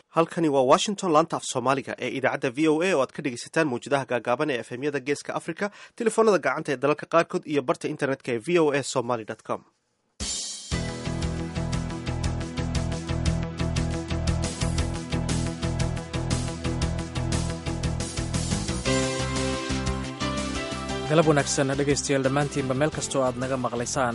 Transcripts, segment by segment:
halkani waa washington laanta af soomaaliga ee idaacadda v o a oo aad ka dhegaysataan mawjadaha gaagaaban ee efemyada geeska africa telefoonada gacanta ee dalalka qaarkood iyo barta internetka ee v o a somaly com. galab wanaagsan dhegaystayaal dhammaantiinba meel kastoo aad naga maqlaysaan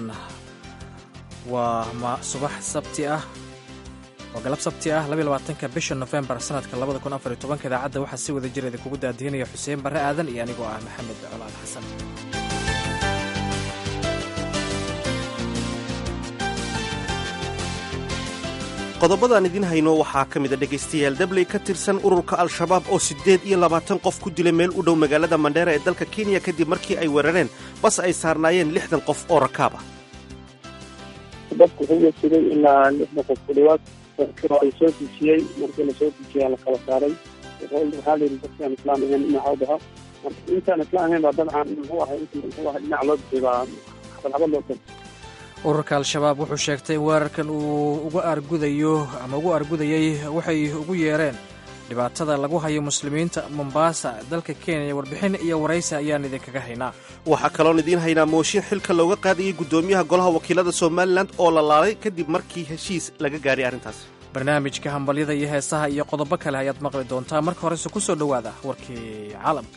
waa subax sabti ah waa galab sabti ah 22 bisha November sanadka 2014 idaacadda waxaa si wada jir idinkugu daadiinaya Xuseen Barre Aadan iyo anigoo ah Maxamed Colaad Xasan. qodobadaan idin hayno waxaa ka mida dhegaystayaal dabley ka tirsan ururka al-shabaab oo 28 qof ku dilay meel u dhow magaalada Mandera ee dalka Kenya kadib markii ay weerareen bas ay saarnaayeen 60 qof oo rakaab ah. dadku wuxuu jiray ilaa 60 qof kaliya oo ay soo dejiyay markii la soo dejiyay la kala saaray waxaa la yidhi dadkan islaan ahayn dhinaca intaan islaan ahayn baa dabcan wuxuu ahay dhinac loo bixibaa xabad loo tago. ururka al-shabaab wuxuu sheegtay in weerarkan uu ugu argudayay waxay ugu yeereen dhibaatada lagu hayo muslimiinta Mombasa dalka Kenya. warbixin iyo waraysi ayaan idinkaga haynaa. waxaa kaloon idiin haynaa mooshin xilka looga qaadayay guddoomiyaha golaha wakiilada Somaliland oo la laalay kadib markii heshiis laga gaaray arrintaas. barnaamijka hambalyada iyo heesaha iyo qodobo kale ayaad maqli doontaa. marka horese ku soo dhowaada warkii caalamka.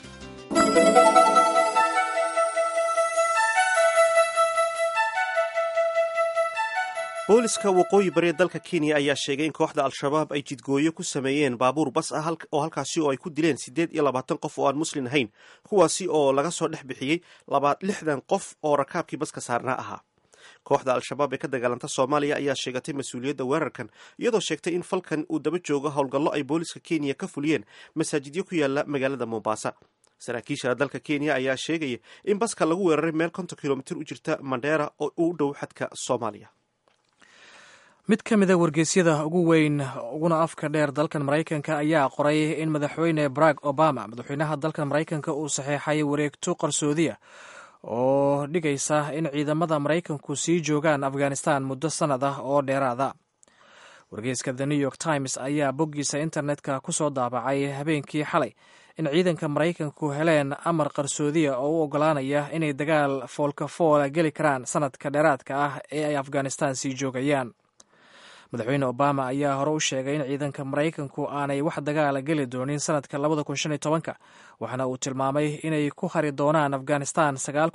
booliska waqooyi bari dalka Kenya ayaa sheegay in kooxda al-shabaab ay jidgooyo ku sameeyeen baabuur bas ah oo halkaasi oo ay ku dileen 28 qof oo aan muslim ahayn, kuwaasi oo laga soo dhex bixiyey 60 qof oo rakaabkii baska saarnaa ahaa. kooxda al-shabaab ee ka dagaalanta Soomaaliya ayaa sheegatay mas'uuliyadda weerarkan iyadoo sheegtay in falkan uu daba joogo howlgallo ay booliska Kenya ka fuliyeen masaajidyo ku yaala magaalada Mombasa. saraakiisha dalka Kenya ayaa sheegaya in baska lagu weeraray meel 50 kilomitir u jirta Mandera oo u dhow xadka Soomaaliya. mid ka mid a wargeysyada ugu weyn uguna afka dheer dalkan Maraykanka ayaa qoray in madaxweyne Barack Obama madaxweynaha dalkan Maraykanka uu saxeexay wareegto qarsoodi ah oo dhigaysa in ciidamada Maraykanku sii joogaan Afghanistan muddo sanad ah oo dheeraada. wargeyska The New York Times ayaa boggiisa internetka ku soo daabacay habeenkii xalay in ciidanka Maraykanku heleen amar qarsoodi ah oo u ogolaanaya inay dagaal foolka-fool geli karaan sanadka dheeraadka ah ee ay Afghanistan sii joogayaan. madaxweyne Obama ayaa hore u sheegay in ciidanka Maraykanku aanay wax dagaala geli doonin sanadka 2015 waxaana uu tilmaamay inay ku hari doonaan Afghanistan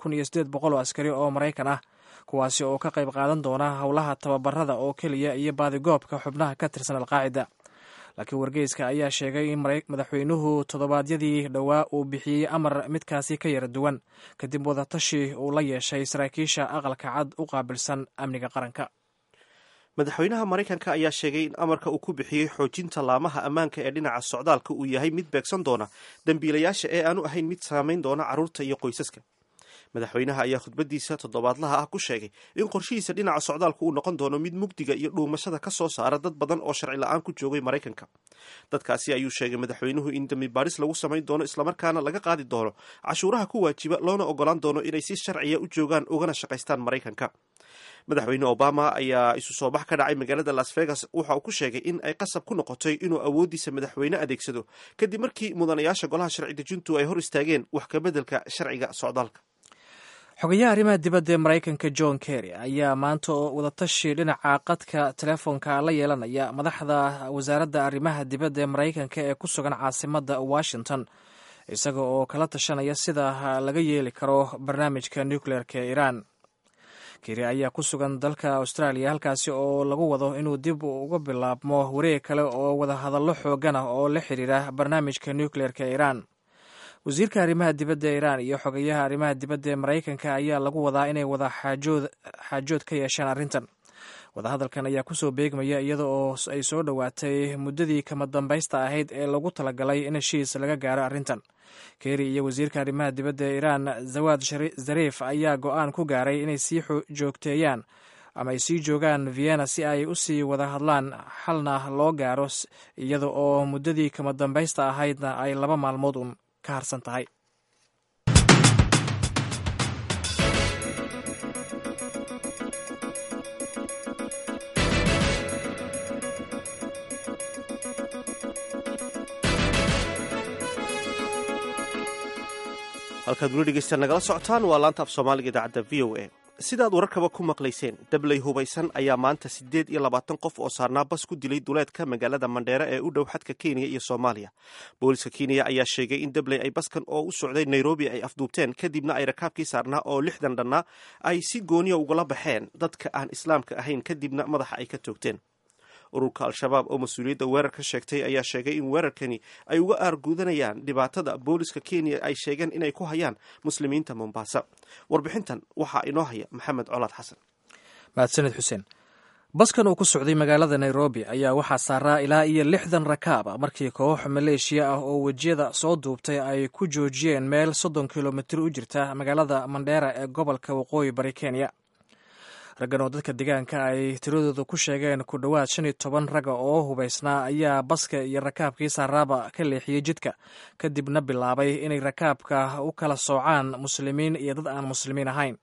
9800 askari oo Maraykan ah, kuwaasi oo ka qayb qaadan doona howlaha tababarada oo keliya iyo baadigoobka xubnaha ka tirsan al-Qaacida. laakiin wargeyska ayaa sheegay in madaxweynuhu toddobaadyadii dhowaa uu bixiyey amar midkaasi ka yara duwan kadib wadatashi uu la yeeshay saraakiisha aqalka cad u qaabilsan amniga qaranka. madaxweynaha Maraykanka ayaa sheegay in amarka uu ku bixiyey xoojinta laamaha ammaanka ee dhinaca socdaalka uu yahay mid beegsan doona dambiilayaasha ee aanu ahayn mid saamayn doona carruurta iyo qoysaska. madaxweynaha ayaa khudbadiisa toddobaadlaha ah ku sheegay in qorshihiisa dhinaca socdaalku uu noqon doono mid mugdiga iyo dhuumashada ka soo saara dad badan oo sharci la'aan ku joogay Maraykanka. dadkaasi ayuu sheegay madaxweynuhu in dambi baaris lagu samayn doono islamarkaana laga qaadi doono cashuuraha ku waajiba loona ogolaan doono inay si sharciya u joogaan ugana shaqaystaan Maraykanka. madaxweyne Obama ayaa isu soo bax ka dhacay magaalada Las Vegas waxa uu ku sheegay in ay qasab ku noqotay inuu awoodiisa madaxweyne adeegsado kadib markii mudanayaasha golaha sharci dejintu ay hor istaageen wax ka beddelka sharciga socdaalka. xogayaha arrimaha dibadda ee Maraykanka John Kerry ayaa maanta oo wadatashi dhinaca qadka telefoonka la yeelanaya madaxda wasaaradda arrimaha dibadda ee Maraykanka ee ku sugan caasimadda Washington, isaga oo kala tashanaya sida laga yeeli karo barnaamijka nuclearka ee Iran. Kerry ayaa ku sugan dalka Australia halkaasi oo lagu wado inuu dib uga bilaabmo wareeg kale oo wada hadallo xoogan ah oo la xiriira barnaamijka nuclearka ee Iran. wasiirka arrimaha dibadda ee Iran iyo xogayaha arrimaha dibadda ee Maraykanka ayaa lagu wadaa inay wada xaajood ka yeeshaan arrintan. wadahadalkan ayaa ku soo beegmaya iyada oo ay soo dhowaatay muddadii kama dambaysta ahayd ee lagu talagalay in heshiis laga gaaro arrintan. Kerry iyo wasiirka arrimaha dibadda ee Iran Jawad Zarif ayaa go'aan ku gaaray inay sii joogteeyaan ama ay sii joogaan Vienna si ay u sii wada hadlaan xalna loo gaaro iyada oo muddadii kama dambaysta ahaydna ay 2 maalmood ka harsan tahay. halkaad weli dhegeysta nagala socotaan waa laanta af soomaaliga idaacadda v o a sidaad wararkaba ku maqlayseen dabley hubaysan ayaa maanta 8 qof oo saarnaa bas ku dilay duleedka magaalada mandheere ee u dhow xadka kenya iyo soomaaliya booliska kenya ayaa sheegay in dabley ay baskan oo u socday nairobi ay afduubteen kadibna ay rakaabkii saarnaa oo 60 dhannaa ay si gooniya ugala baxeen dadka aan islaamka ahayn kadibna madaxa ay ka toogteen ururka al-shabaab oo mas-uuliyadda weerar ka sheegtay ayaa sheegay in weerarkani ay uga aargudanayaan dhibaatada booliska kenya ay sheegeen inay ku hayaan muslimiinta mombasa warbixintan waxaa inoo haya maxamed colaad xasan mahadsaned xuseen baskan uu ku socday magaalada nairobi ayaa waxaa saaraa ilaa iyo 60 rakaaba markii koox maleeshiya ah oo wejiyada soo duubtay ay ku joojiyeen meel 30 kilomitir u jirta magaalada mandheera ee gobolka waqooyi bari kenya raggan oo dadka deegaanka ay tiradooda ku sheegeen ku dhowaad 15 ragga oo hubaysnaa ayaa baska iyo rakaabkii saaraaba ka leexiyey jidka kadibna bilaabay inay rakaabka u kala soocaan muslimiin iyo dad aan muslimiin ahayn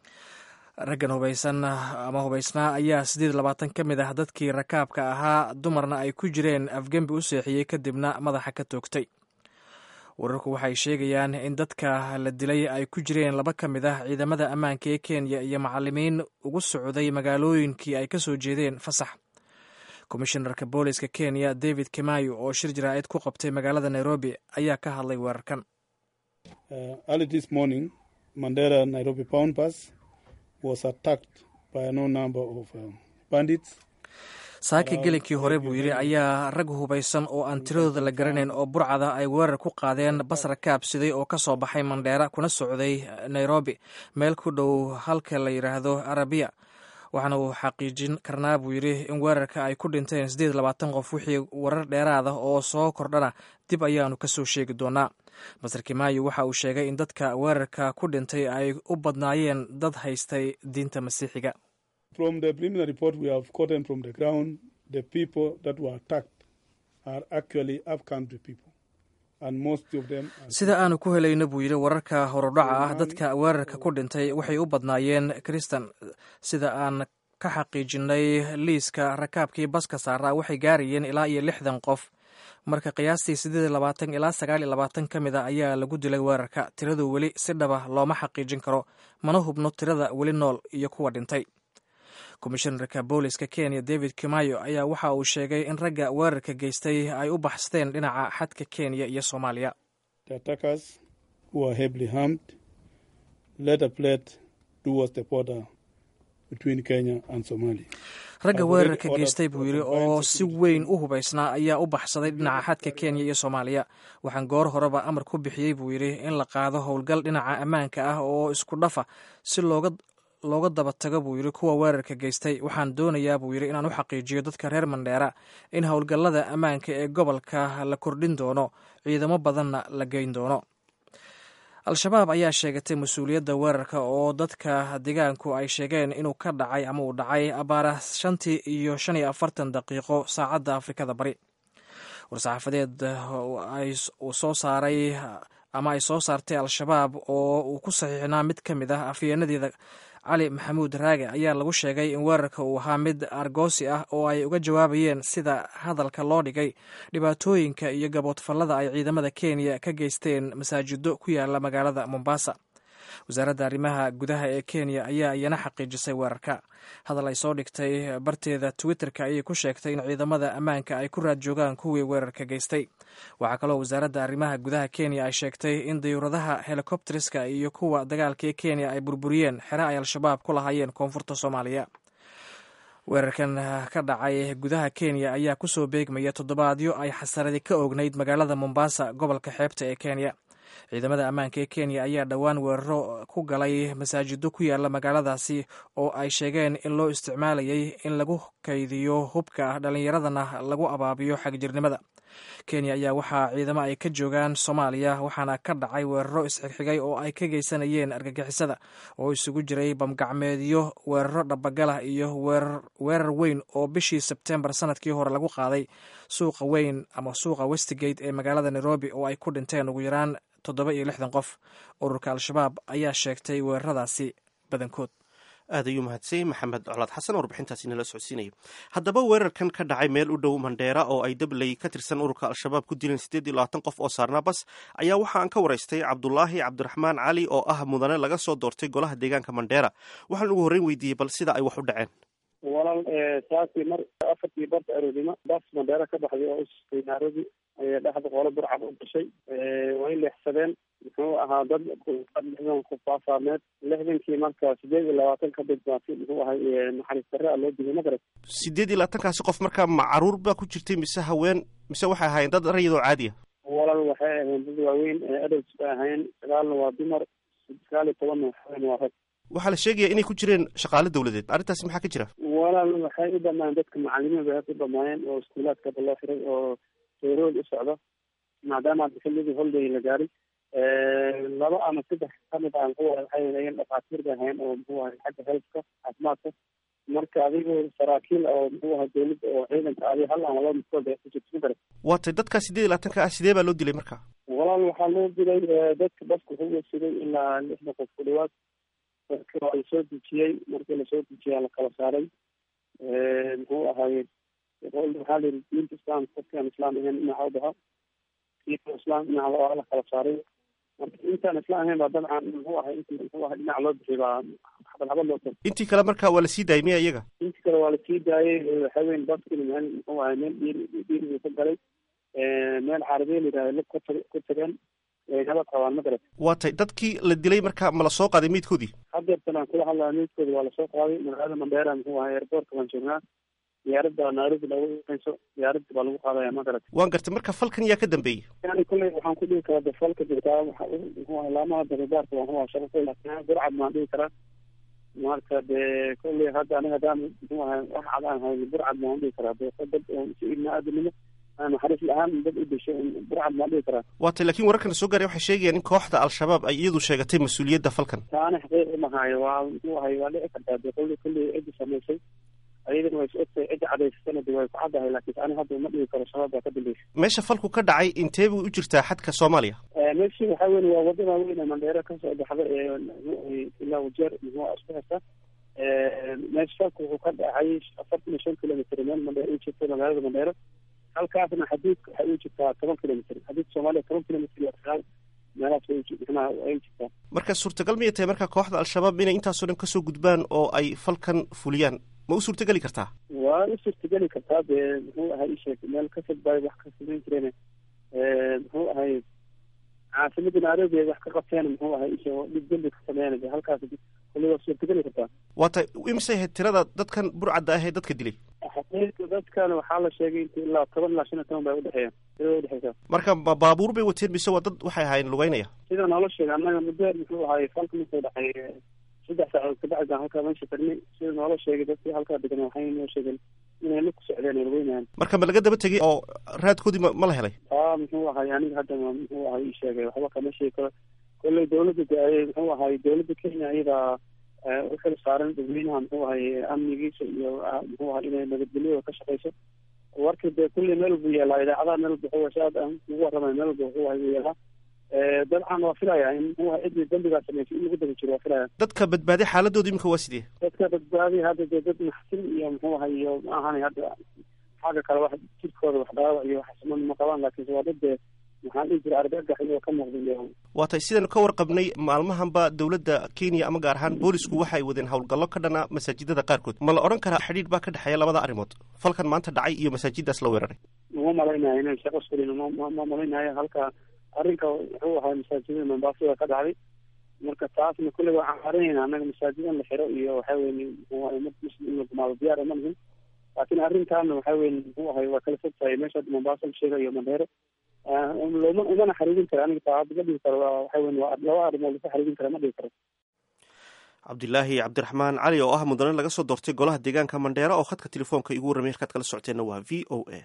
raggan hubaysnaa ayaa 28 ka mid ah dadkii rakaabka ahaa dumarna ay ku jireen afgembi u seexiyey kadibna madaxa ka toogtay wararku waxay sheegayaan in dadka la dilay ay ku jireen 2 ka mid ah ciidamada ammaanka ee kenya iyo macallimiin ugu socday magaalooyinkii ay ka soo jeedeen fasax komishinarka booliska kenya david kimayo oo shir jaraa'id ku qabtay magaalada nairobi ayaa ka hadlay weerarkan early this morning Mandera Nairobi bound bus was attacked by a no number of bandits saaka gelinkii hore buu yidhi ayaa rag hubaysan oo aan tiradooda la garanayn oo burcada ay weerar ku qaadeen bas rakaab siday oo ka soo baxay mandheera kuna socday nairobi meel ku dhow halka la yidhaahdo arabiya waxaana uu xaqiijin karnaa buu yidhi in weerarka ay ku dhinteen 28 qof wixii warar dheeraada oo soo kordhana dib ayaanu ka soo sheegi doonaa masar kimaayo waxa uu sheegay in dadka weerarka ku dhintay ay u badnaayeen dad haystay diinta masiixiga From the preliminary report we have gotten from the ground, the people that were attacked are actually up-country people. sida aanu ku helayno buu yidhi wararka horudhaca ah dadka weerarka ku dhintay waxay u badnaayeen kristan sida aan ka xaqiijinay liiska rakaabkii baska saaraa waxay gaarayeen ilaa iyo 60 qof marka qiyaastii 28 ilaa 29 ka mid a ayaa lagu dilay weerarka tiradu weli si dhaba looma xaqiijin karo mana hubno tirada weli nool iyo kuwa dhintay komishinarka booliska kenya david kimayo ayaa waxa uu sheegay in ragga weerarka geystay ay u baxsteen dhinaca xadka kenya iyo soomaaliya ragga weerarka geystay buu yidhi oo si weyn u hubaysnaa ayaa u baxsaday dhinaca xadka kenya iyo soomaaliya waxaan goor horeba amar ku bixiyey buu yidhi in la qaado howlgal dhinaca ammaanka ah oo isku dhafa si looga daba tago buu yidhi kuwa weerarka geystay waxaan doonayaa buu yidhi inaan u xaqiijiyo dadka reer mandheera in howlgallada ammaanka ee gobolka la kordhin doono ciidamo badanna la geyn doono al-shabaab ayaa sheegatay mas-uuliyadda weerarka oo dadka deegaanku ay sheegeen inuu ka dhacay ama uu dhacay abaara 5 iyo 45 daqiiqo saacadda afrikada bari war-saxaafadeed uu soo saaray ama ay soo saartay al-shabaab oo uu ku saxiixnaa mid ka mid ah afyeenadeeda cali maxamuud raage ayaa lagu sheegay in weerarka uu ahaa mid argoosi ah oo ay uga jawaabayeen sida hadalka loo dhigay dhibaatooyinka iyo gaboodfallada ay ciidamada kenya ka geysteen masaajido ku yaala magaalada mombasa wasaaradda arrimaha gudaha ee kenya ayaa iyana xaqiijisay weerarka hadal ay soo dhigtay barteeda twitterka ayay ku sheegtay in ciidamada ammaanka ay ku raad joogaan kuwii weerarka geystay waxaa kaloo wasaaradda arrimaha gudaha kenya ay sheegtay in dayuuradaha helikobteriska iyo kuwa dagaalka ee kenya ay burburiyeen xere ay al-shabaab ku lahaayeen koonfurta soomaaliya weerarkan ka dhacay gudaha kenya ayaa ku soo beegmaya toddobaadyo ay xasaradi ka oognayd magaalada mombasa gobolka xeebta ee kenya ciidamada ammaanka ee kenya ayaa dhowaan weeraro ku galay masaajido ku yaala magaaladaasi oo ay sheegeen in loo isticmaalayay in lagu kaydiyo hubka dhallinyaradana lagu abaabiyo xagjirnimada kenya ayaa waxaa ciidamo ay ka joogaan soomaaliya waxaana ka dhacay weeraro isxigxigay oo ay ka geysanayeen argagixisada oo isugu jiray bamgacmeedyo weeraro dhabagalah iyo weerar weyn oo bishii sebtembar sanadkii hore lagu qaaday suuqa weyn ama suuqa westgate ee magaalada nairobi oo ay ku dhinteen ugu yaraan 7 iyo 60 qof ururka al-shabaab ayaa sheegtay weeraradaasi badankood aad ayuu mahadsanyay maxamed colaad xasan oo warbixintaasi nala socodsiinaya. haddaba weerarkan ka dhacay meel u dhow mandheera oo ay dabley ka tirsan ururka al-shabaab ku dileen 28 qof oo saarnaa bas ayaa waxa aan ka waraystay cabdulaahi cabdiraxmaan cali oo ah mudane laga soo doortay golaha deegaanka mandheera. waxaan ugu horreyn weydiiyey bal sida ay wax u dhaceen. walaal saasi mar 4 barta aroornimo bas mandheera ka baxday oo usii Nairobi ayaa dhexda qolo burcad u gashay way leexsadeen muxuu ahaa dad qof faafaameed 60kii markaa 28 ka badbaatay muxuu ahaa naxariis darro loo digay magarat 28kaasi qof markaa ma caruur baa ku jirtay mise haween mise waxay ahaayeen dad rayid oo caadi ah? walaal waxay ahaayeen dad waaweyn adults bay ahaayeen 9 waa dumar 19 waa rag. waxaa la sheegaya inay ku jireen shaqaale dawladeed, arrintaasi maxaa ka jira? walaal waxay u dhamaan dadka macallimiin bay u dhamaayeen oo iskuulaadka loo xiray oo road u socda maadaama xilligii holiday la gaaray 2 ama 3 kamid ah waxay leeyihiin dhaqaatiir bay ahaayeen oo muxuu ahaa xagga healthka caafimaadka marka adigu saraakiil oo muxuu ahaa dawladda oo ciidanka adiga hal ama 2 miskood ay ku jirto. waatay dadka 28 ah sidee baa loo dilay marka? walaal waxaa loo dilay dadka baska wuxuu siday ilaa 6 qof ku dhawaad marka ay soo dejiyay markii la soo dejiyay la kala saaray muxuu ahaayey waxaa la diinta islaamka dadkan islaam ahayn dhinaca u dhaha diinta islaam dhinaca la kala saaray marka intaan islaam ahayn baa dabcan muxuu ahay intii muxuu ahay dhinaca loo bixiyay baa xabad loo taray. intii kale marka waa la sii daayay miya iyaga? intii kale waa la sii daayay haween baskil meel muxuu ahay meel dhiir ku galay meel carabiya la ku tageen nabad qabaan magarat. waatay dadkii la dilay marka ma la soo qaaday meydkoodii? haddeertan aan kula hadlaya meydkoodi waa lasoo qaaday magaalada mandheera muxuu ahay airportka baan joognaa diyaaradda Nairobi lagu qeyso diyaaradda baa lagu qaadaya magarat. waan gartay marka falkan yaa ka dambeeyey? yani kulley waxaan ku dhihi karaa falka jirtaa muxuu ahay laamaha daribaarka waa shaqo laakiin burcad maan dhihi karaa marka dee kulley hadda aniga haddaan muxuu ahay wax cadaan hay burcad maan dhihi karaa dee dad si ibna aadamnimo naxariis la-aan dad u dhashay burcad maan dhihi karaa. waatay laakiin wararkan soo gaaray waxay sheegayaan in kooxda al-shabaab ay iyadu sheegatay mas-uuliyadda falkan. taana xaqiiq uma hayo waa muxuu ahay waa dhici kartaa dee kulley cidi samaysay ayadana way socotay cidi cadaysatana dee way ku caddahay laakiin ani hadda uma dhihi karo shabaab baa ka dambeysay. meesha falku ka dhacay intee buu u jirtaa xadka Soomaaliya? meeshii waxaa weyn waa wadada weyn ee mandheera ka soo baxda ilaa wajeer muxuu isku haysta meesha falku wuxuu ka dhacay 45 kilomitir meel mandheera u jirta magaalada mandheera halkaasna xaduudka waxay u jirtaa 10 kilomitir xaduudka Soomaaliya 10 kilomitir meelahaas ay jirtaa. marka suurtagal miyay tahay marka kooxda al-shabaab inay intaasoo dhan kasoo gudbaan oo ay falkan fuliyaan ma u suurtageli kartaa? waa u suurtageli kartaa dee muxuu ahay isheeg meel ka fadbaay wax ka samayn jireen muxuu ahay caasimada Nairobi wax ka qabteen muxuu ahay isheeg dhib dambi ka sameeyeen halkaas kulli waa suurtageli kartaa. waatay imse ahayd tirada dadkan burcadda ah ee dadka dilay? xaqiiqda dadkan waxaa la sheegay intii ilaa 10 ilaa 15 bay u dhexeeyaan. marka baabuur bay wateen mise waa dad waxay ahaayeen lugeynaya? sida noola sheegay annaga muddo muxuu ahay falka markuu dhacay 3 saacadood kabacdi aan halkaa meesha tagnay sida noola sheegay dadkii halkaa degan waxay noo sheegeen inay la ku socdeen lugeynayaan. marka ma laga daba tegay oo raadkoodii ma la helay? muxuu ahay aniga hadda muxuu ahay ii sheegay waxba kama sheegi karo kolley dawladda muxuu ahay dawladda Kenya iyada u xil saaran dadweynaha muxuu ahay amnigiisa iyo muxuu ahay inay nabadgelyo ka shaqeyso warkii dee kulley meel buu yeelaa idaacadaha meel buxuu washaad aan ugu warramay meel buxuu ahay buu yeelaa dabcan waa filaya in muxuu ahay cidii dambigaa sameysay in lagu daba jiro waa filaya. dadka badbaaday xaaladooda iminka waa sidee? dadka badbaaday hadda dee dad naxsin iyo muxuu ahay iyo ma ahani hadda xagga kale wax jirkooda wax dhaawac iyo wax siman ma qabaan laakiinse waa dad dee maxaa dhihi jira argagax iyo ka muuqda. waatay sidaynu ka warqabnay maalmahanba dawladda Kenya ama gaar ahaan boolisku waxa ay wadeen howlgallo ka dhana masaajidada qaarkood ma la odhan karaa xidhiidh baa ka dhexeeya labada arrimood falkan maanta dhacay iyo masaajidaas la weeraray? uma malaynayo inay shaqo sugin ma malaynayo halka arrinka wuxuu ahaa masaajidada Mombasa ka dhacday marka taasna kulley waxaan qarinayna annaga masaajidan la xiro iyo waxaa weeye muxuu ahay muslim in la gumaado diyaar uma nihin laakiin arrintaana waxaa weeye muxuu ahay waa kala fog tahay meesha Mombasa la sheegayo iyo Mandheera umana xariirin kara aniga taa ma dhihi karo waxaa weeye waa 2 arrimood la xariirin kara ma dhihi karo. cabdilaahi cabdiraxmaan cali oo ah mudane laga soo doortay golaha deegaanka Mandheera oo khadka telefoonka igu warramay halkaad kala socoteenna waa VOA.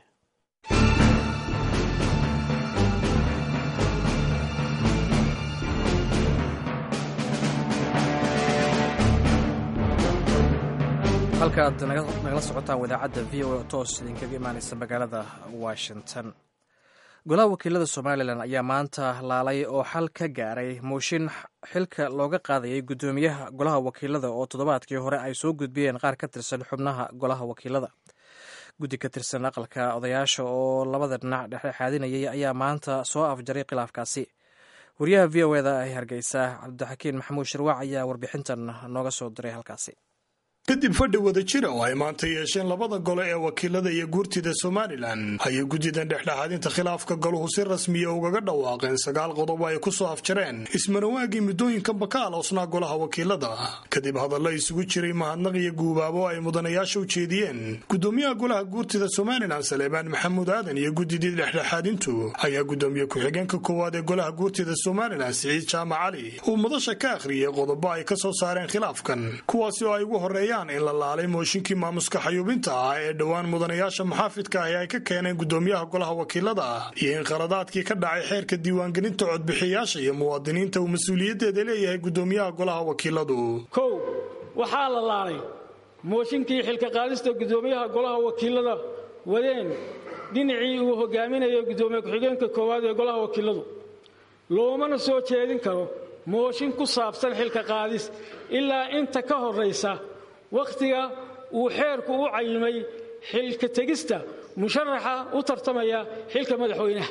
halkaad nagala socotaan wadaacadda VOA oo toos idinkaga imaanaysa magaalada Washington. golaha wakiilada somalilan ayaa maanta laalay oo xal ka gaaray mooshin xilka looga qaadayay guddoomiyaha golaha wakiilada oo toddobaadkii hore ay soo gudbiyeen qaar ka tirsan xubnaha golaha wakiilada. guddi ka tirsan aqalka odayaasha oo labada dhinac dhexdhexaadinayay ayaa maanta soo afjaray khilaafkaasi. wariyaha v o eda ee hargeysa cabdixakiin maxamuud shirwaac ayaa warbixintan nooga soo diray halkaasi. kadib fadhi wada jira oo ay maanta yeesheen labada gole ee wakiilada iyo guurtida somalilan ayay guddidan dhexdhexaadinta khilaafka goluhu si rasmiya ugaga dhawaaqeen 9 qodob ay ku soo afjareen ismanawaagii muddooyinkanba ka aloosnaa golaha wakiilada. kadib hadalla isugu jiray mahadnaq iyo guubaabo ay mudanayaasha u jeediyeen guddoomiyaha golaha guurtida somalilan saleebaan maxamuud aadan iyo guddidii dhexdhexaadintu ayaa guddoomiye ku-xigeenka koowaad ee golaha guurtida somalilan siciid jaamac cali uu madasha ka akhriyey qodobo ay ka soo saareen khilaafkan, kuwaasi oo ay ugu horeeyaan in la laalay mooshinkii maamuska xayuubinta ah ee dhowaan mudanayaasha muxaafidka ah ay ka keeneen guddoomiyaha golaha wakiilada iyo in qaladaadkii ka dhacay xeerka diiwaangelinta codbixiyaasha iyo muwaadiniinta uu mas-uuliyadeeda leeyahay guddoomiyaha golaha wakiiladu. kow waxaa la laalay mooshinkii xilka qaadista guddoomiyaha golaha wakiilada wadeen dhinacii uu hogaaminayo guddoomiye ku-xigeenka koowaad ee golaha wakiiladu. loomana soo jeedin karo mooshin ku saabsan xilka qaadis ilaa inta ka horraysa wakhtiga uu xeerku u cayimay xilka tegista musharaxa u tartamaya xilka madaxweynaha.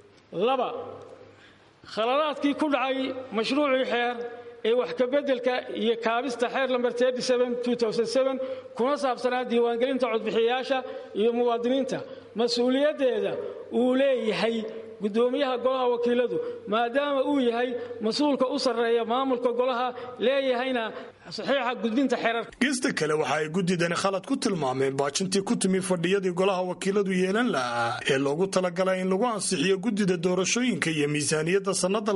2 khaladaadkii ku dhacay mashruucii xeer ee wax ka beddelka iyo kaabista xeer lambar 37/2007 kuna saabsanaa diiwaangelinta codbixiyayaasha iyo muwaadiniinta mas-uuliyaddeeda uu leeyahay guddoomiyaha golaha wakiiladu maadaama uu yahay mas-uulka u sarreeya maamulka golaha leeyahayna saxiixa gudbinta xeerarka. geesta kale waxa ay guddidani khalad ku tilmaameen baajintii ku timi fadhiyadii golaha wakiiladu yeelan lahaa ee loogu talagalay in lagu ansixiyo guddida doorashooyinka iyo miisaaniyadda sannada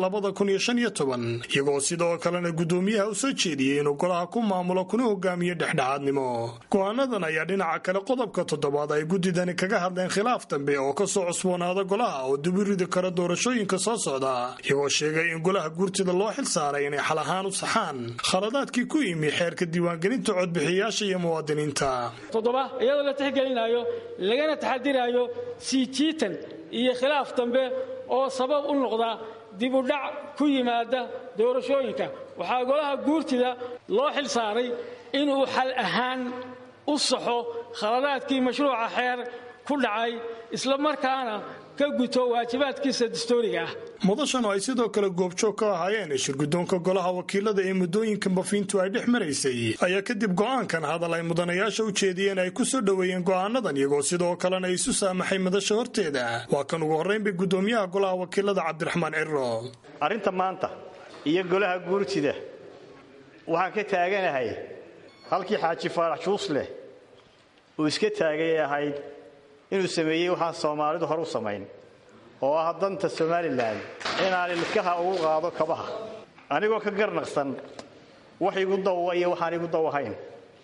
2015 iyagoo sidoo kalena guddoomiyaha u soo jeediyey inuu golaha ku maamulo kuna hogaamiyo dhexdhexaadnimo. go-aanadan ayaa dhinaca kale qodobka 7 ay guddidani kaga hadleen khilaaf dambe oo ka soo cusboonaada golaha oo dibiridi kara doorashooyinka soo socda, iyagoo sheegay in golaha guurtida loo xil saaray inay xal ahaan u saxaan khaladaadkii ku yimi xeerka diiwaangelinta codbixiyayaasha iyo muwaadiniinta. 7 iyadoo la tixgelinayo lagana taxadirayo sii jiitan iyo khilaaf dambe oo sabab u noqda dib u dhac ku yimaada doorashooyinka waxaa golaha guurtida loo xil saaray inuu xal ahaan u saxo khaladaadkii mashruuca xeer ku dhacay isla markaana ka guto waajibaadkiisa dastuuriga ah. mudashan oo ay sidoo kale goobjoog ka ahaayeen shirguddoonka golaha wakiilada ee muddooyinkan bafiintu ay dhex maraysay ayaa kadib go'aankan hadal ay mudanayaasha u jeediyeen ay ku soo dhoweeyeen go'aanadan iyagoo sidoo kalena isu saamaxay madasha horteeda. waa kan ugu horraynba guddoomiyaha golaha wakiilada cabdiraxmaan cirro. arrinta maanta iyo golaha guurtida waxaan ka taaganahay halkii xaaji faarax juusleh uu iska taagay ahayd inuu sameeyey waxaan soomaalidu hor u samayn oo ah danta somalilan inaan ilkaha ugu qaado kabaha anigoo ka garnaqsan wax igu dawwa iyo waxaan igu dawahayn,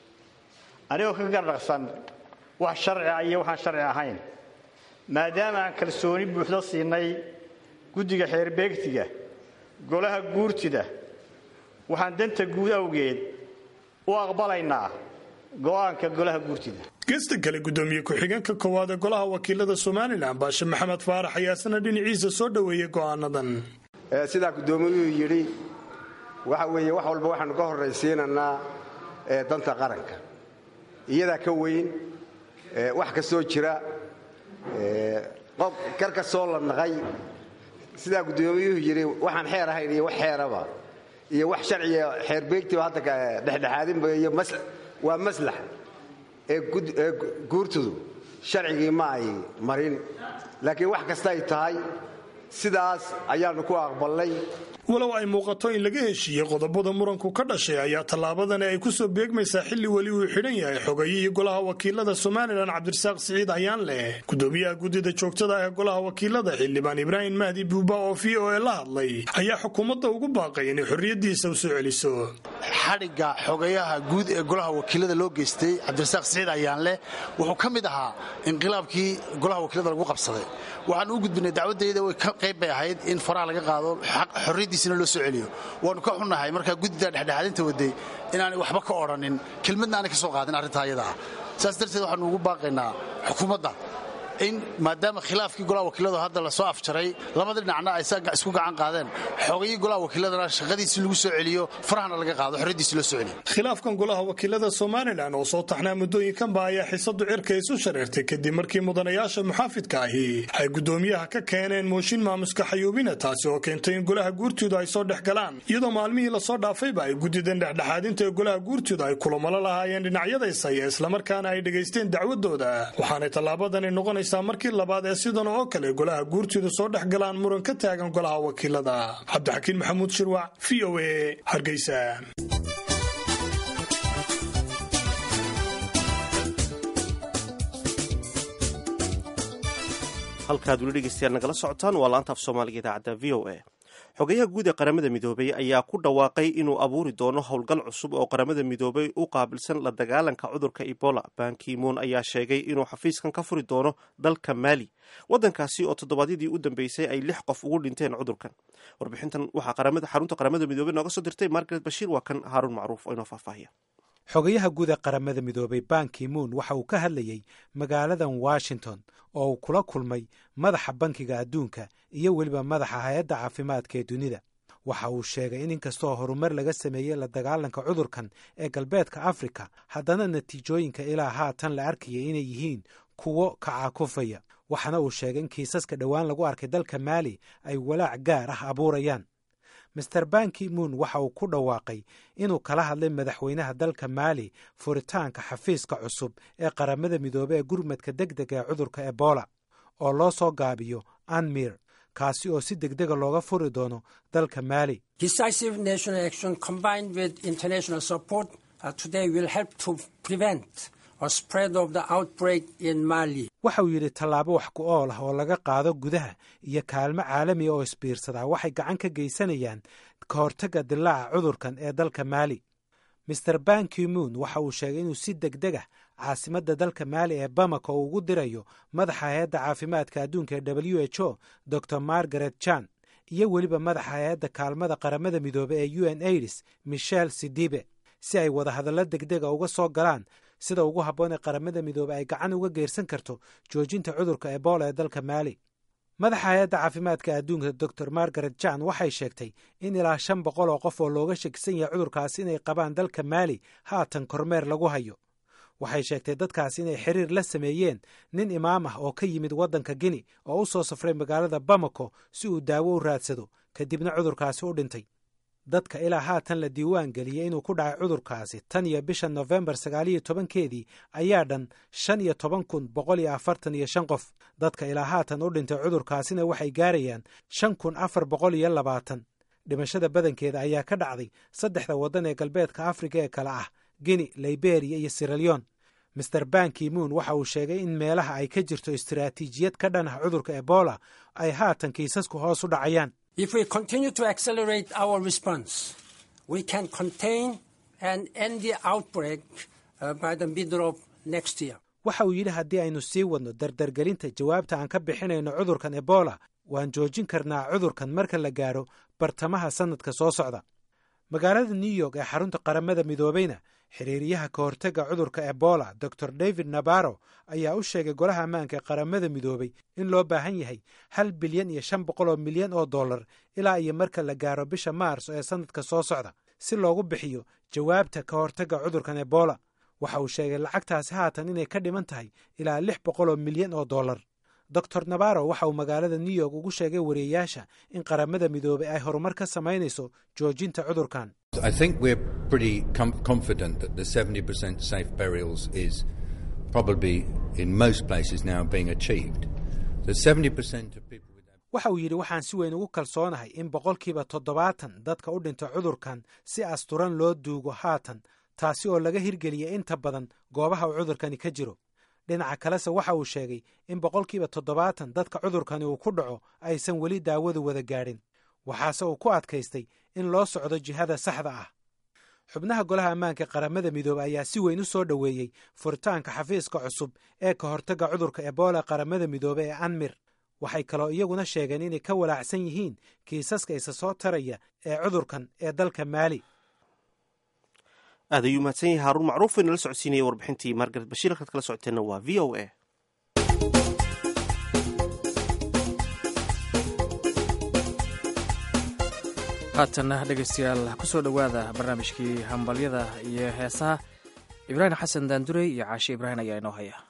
anigoo ka garnaqsan wax sharci iyo waxaan sharci ahayn, maadaama aan kalsooni buuxda siinay guddiga xeerbeegtiga golaha guurtida waxaan danta guud awgeed u aqbalaynaa go'aanka golaha guurtida. geesta kale guddoomiye ku-xigeenka koowaad ee golaha wakiilada somalilan baashe maxamed faarax ayaa isna dhinaciisa soo dhoweeyey go'aanadan. sidaa guddoomiyuhu yidhi waxa weeye wax walba waxaanu ka horraysiinanaa danta qaranka iyadaa ka weyn wax kastoo jira qof kar kastoo la naqay. sidaa guddoomiyuhu yidhi waxaan xeer ahayn iyo wax xeeraba iyo wax sharciga xeerbeegtiba hadda dhexdhexaadinba iyo waa maslax ee guurtudu sharcigii ma ay marin, laakiin wax kasta ay tahay sidaas ayaanu ku aqbalnay. walow ay muuqato in laga heshiiyey qodobada muranku ka dhashay ayaa tallaabadani ay ku soo beegmaysaa xilli weli uu xidhan yahay xogayihii golaha wakiilada somalilan cabdirasaaq siciid ayaan leh. guddoomiyaha guddida joogtada ah ee golaha wakiilada xildhibaan ibraahim mahdi buuba oo v o a la hadlay ayaa xukuumadda ugu baaqay inay xorriyaddiisa u soo celiso. xadhigga xogayaha guud ee golaha wakiilada loo geystay cabdirasaaq siciid ayaan leh wuxuu ka mid ahaa inqilaabkii golaha wakiilada lagu qabsaday. waxaan u gudbinay dacwadayda way ka qayb bay ahayd in faraha laga qaado xorriyaddiisina loo soo celiyo. waannu ka xunnahay markaa guddida dhexdhexaadinta waday inaanay waxba ka odhanin kelmadna aanay ka soo qaadin arrintaa iyada ah. saas darteed waxaannu ugu baaqaynaa xukuumadda in maadaama khilaafkii golaha wakiiladu hadda la soo afjaray labada dhinacna ay isku gacan qaadeen xogayii golaha wakiiladana shaqadiisii lagu soo celiyo farahana laga qaado xorriyadiisii loo soo celiyo khilaafkan golaha wakiilada Soomaaliland oo soo taxnaa muddooyinkan baa ayaa xisadu cirka isu shareertay kadib markii mudanayaasha muxaafidka ahi ay gudoomiyaha ka keeneen mooshin maamuska xayuubina taasi oo keentay in golaha guurtooda ay soo dhex galaan iyadoo maalmihii la soo dhaafayba ay gudideen dhexdhexaadinta ee golaha guurtooda ay kulamalo lahaayeen dhinacyada isaya islamarkaana ay dhegaysteen dacwadooda waxaanay tallaabadani noqonaysaa markii labaad ee sidan oo kale golaha guurtooda soo dhex galaan muran ka taagan golaha wakiilada. Cabdixakiin Maxamuud Shirwac, VOA, Hargeysa. halkaad weli dhegeystayaal nagala socotaan waa laanta af soomaaliga idaacadda v o a xogayaha guud ee qaramada midoobay ayaa ku dhawaaqay inuu abuuri doono howlgal cusub oo qaramada midoobay u qaabilsan la dagaalanka cudurka ebola. Ban Ki-moon ayaa sheegay inuu xafiiskan ka furi doono dalka Mali, wadankaasi oo toddobaadyadii u dambeysay ay 6 qof ugu dhinteen cudurkan. Warbixintan waxaa xarunta qaramada midoobay nooga soo dirtay Margaret Bashiir. Waa kan Haarun Macruuf oo inoo faahfaahiya. xogayaha guud ee qaramada midoobay Ban Ki-moon waxa uu ka hadlayay magaaladan Washington oo uu kula kulmay madaxa bankiga adduunka iyo weliba madaxa hay-adda caafimaadka ee dunida. waxa uu sheegay in inkastoo horumar laga sameeyey la dagaalanka cudurkan ee galbeedka Afrika, haddana natiijooyinka ilaa haatan la arkayay inay yihiin kuwo kacaakufaya. waxaana uu sheegay in kiisaska dhowaan lagu arkay dalka Mali ay walaac gaar ah abuurayaan. Mr. Ban Ki-moon waxa uu ku dhawaaqay inuu kala hadlay madaxweynaha dalka Mali furitaanka xafiiska cusub ee qaramada midoobay ee gurmadka degdega ee cudurka Ebola oo loo soo gaabiyo UNMIR, kaasi oo si degdega looga furi doono dalka Mali. Decisive national action combined with international support today will help to prevent or spread of the outbreak in Mali. waxa uu yidhi tallaabo wax ku ool ah oo laga qaado gudaha iyo kaalmo caalami oo isbiirsadaa waxay gacan ka geysanayaan ka hortagga dilaaca cudurkan ee dalka Mali. Mr. Ban Ki-moon waxa uu sheegay inuu si degdeg ah caasimadda dalka Mali ee Bamako uu ugu dirayo madaxa hay-adda caafimaadka adduunka ee WHO Dr. Margaret Chan iyo weliba madaxa hay-adda kaalmada qaramada midoobay ee UNAIDS Michel Sidibe si ay wadahadallo degdega uga soo galaan sida ugu habboon ee qaramada midoobay ay gacan uga geersan karto joojinta cudurka Ebola ee dalka Mali. madaxa hay-adda caafimaadka adduunka Dr. Margaret Chan waxay sheegtay in ilaa 500 oo qof oo looga shakisan yahay cudurkaasi inay qabaan dalka Mali haatan kormeer lagu hayo. waxay sheegtay dadkaasi inay xiriir la sameeyeen nin imaam ah oo ka yimid waddanka Guinea oo u soo safray magaalada Bamako si uu daawo u raadsado kadibna cudurkaasi u dhintay. dadka ilaa haatan la diiwaan geliyey inuu ku dhacay cudurkaasi tan iyo bisha November 19 ayaa dhan 15,145 qof. dadka ilaa haatan u dhintay cudurkaasina waxay gaarayaan 5,420. dhimashada badankeeda ayaa ka dhacday 3 waddan ee galbeedka Afrika ee kala ah Guinea, Liberia iyo Sierra Leone. Mr. Ban Ki-moon waxa uu sheegay in meelaha ay ka jirto istiraatiijiyad ka dhan ah cudurka Ebola ay haatan kiisasku hoos u dhacayaan. If we continue to accelerate our response, we can contain and end the outbreak by the middle of next year. waxa uu yidhi haddii aynu sii wadno dardargelinta jawaabta aan ka bixinayno cudurkan Ebola, waan joojin karnaa cudurkan marka la gaaro bartamaha sanadka soo socda. magaalada New York ee xarunta qaramada midoobayna xiriiriyaha ka hortagga cudurka Ebola Dr. David Nabarro ayaa u sheegay golaha ammaanka ee qaramada midoobay in loo baahan yahay 1 bilyan iyo 500 milyan oo dollar ilaa iyo marka la gaaro bisha Maarso ee sanadka soo socda si loogu bixiyo jawaabta ka hortagga cudurkan Ebola. waxa uu sheegay lacagtaasi haatan inay ka dhiman tahay ilaa 600 milyan oo dollar. Dr. Nabarro waxa uu magaalada New York ugu sheegay wariyeyaasha in qaramada midoobay ay horumar ka samaynayso joojinta cudurkan. I think we're pretty confident that the 70% safe burials is probably in most places now being achieved. The 70% of people waxa uu yidhi waxaan si weyn ugu kalsoonahay in 70% dadka u dhinta cudurkan si asturan loo duugo haatan, taasi oo laga hirgeliyay inta badan goobaha uu cudurkani ka jiro. dhinaca kalese waxa uu sheegay in 70% dadka cudurkani uu ku dhaco aysan weli daawadu wada gaadhin. waxaase uu ku adkaystay in loo socdo jihada saxda ah. xubnaha golaha ammaanka qaramada midoobay ayaa si weyn u soo dhoweeyey furitaanka xafiiska cusub ee ka hortagga cudurka Ebola qaramada midoobay ee UNMIR. waxay kaloo iyaguna sheegeen inay ka walaacsan yihiin kiisaska isa soo taraya ee cudurkan ee dalka Mali. aad ayuu mahadsan yahay Haarun Macruuf inala socodsiinayay warbixintii Margaret Bashiir. halkaad kala socoteenna waa VOA. haatanna dhegaystayaal kusoo dhowaada barnaamijkii hambalyada iyo heesaha. ibraahim xasan daandurey iyo caashe ibraahim ayaa inoo haya.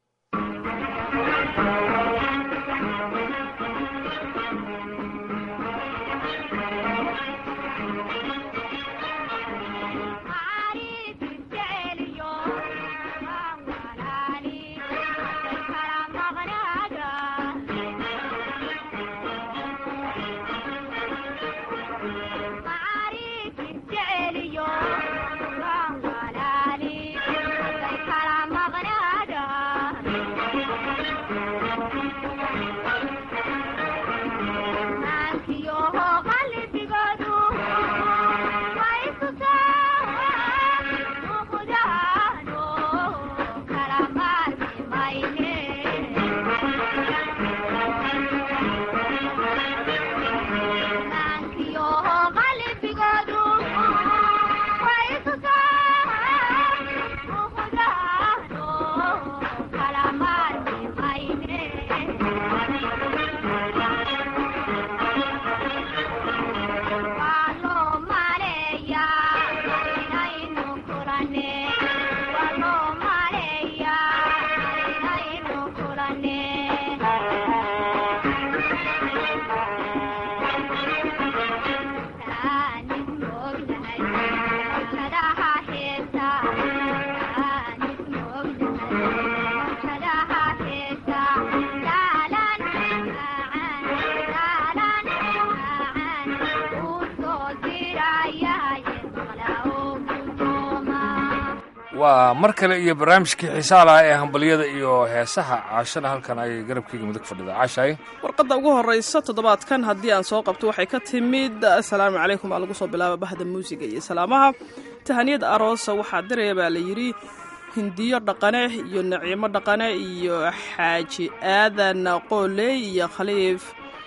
waa mar kale iyo barnaamijkii xiisaalaha ee hambalyada iyo heesaha. caashana halkan ay garabkayga mudug fadhida. caashaay, warqadda ugu horraysa toddobaadkan haddii aan soo qabto waxay ka timid assalaamu calaykum aa lagu soo bilaaba bahda muusiga iyo salaamaha. tahaniyad aroosa waxaa diraya baa la yidhi hindiyo dhaqane iyo naciimo dhaqane iyo xaaji aadan qooley iyo khaliif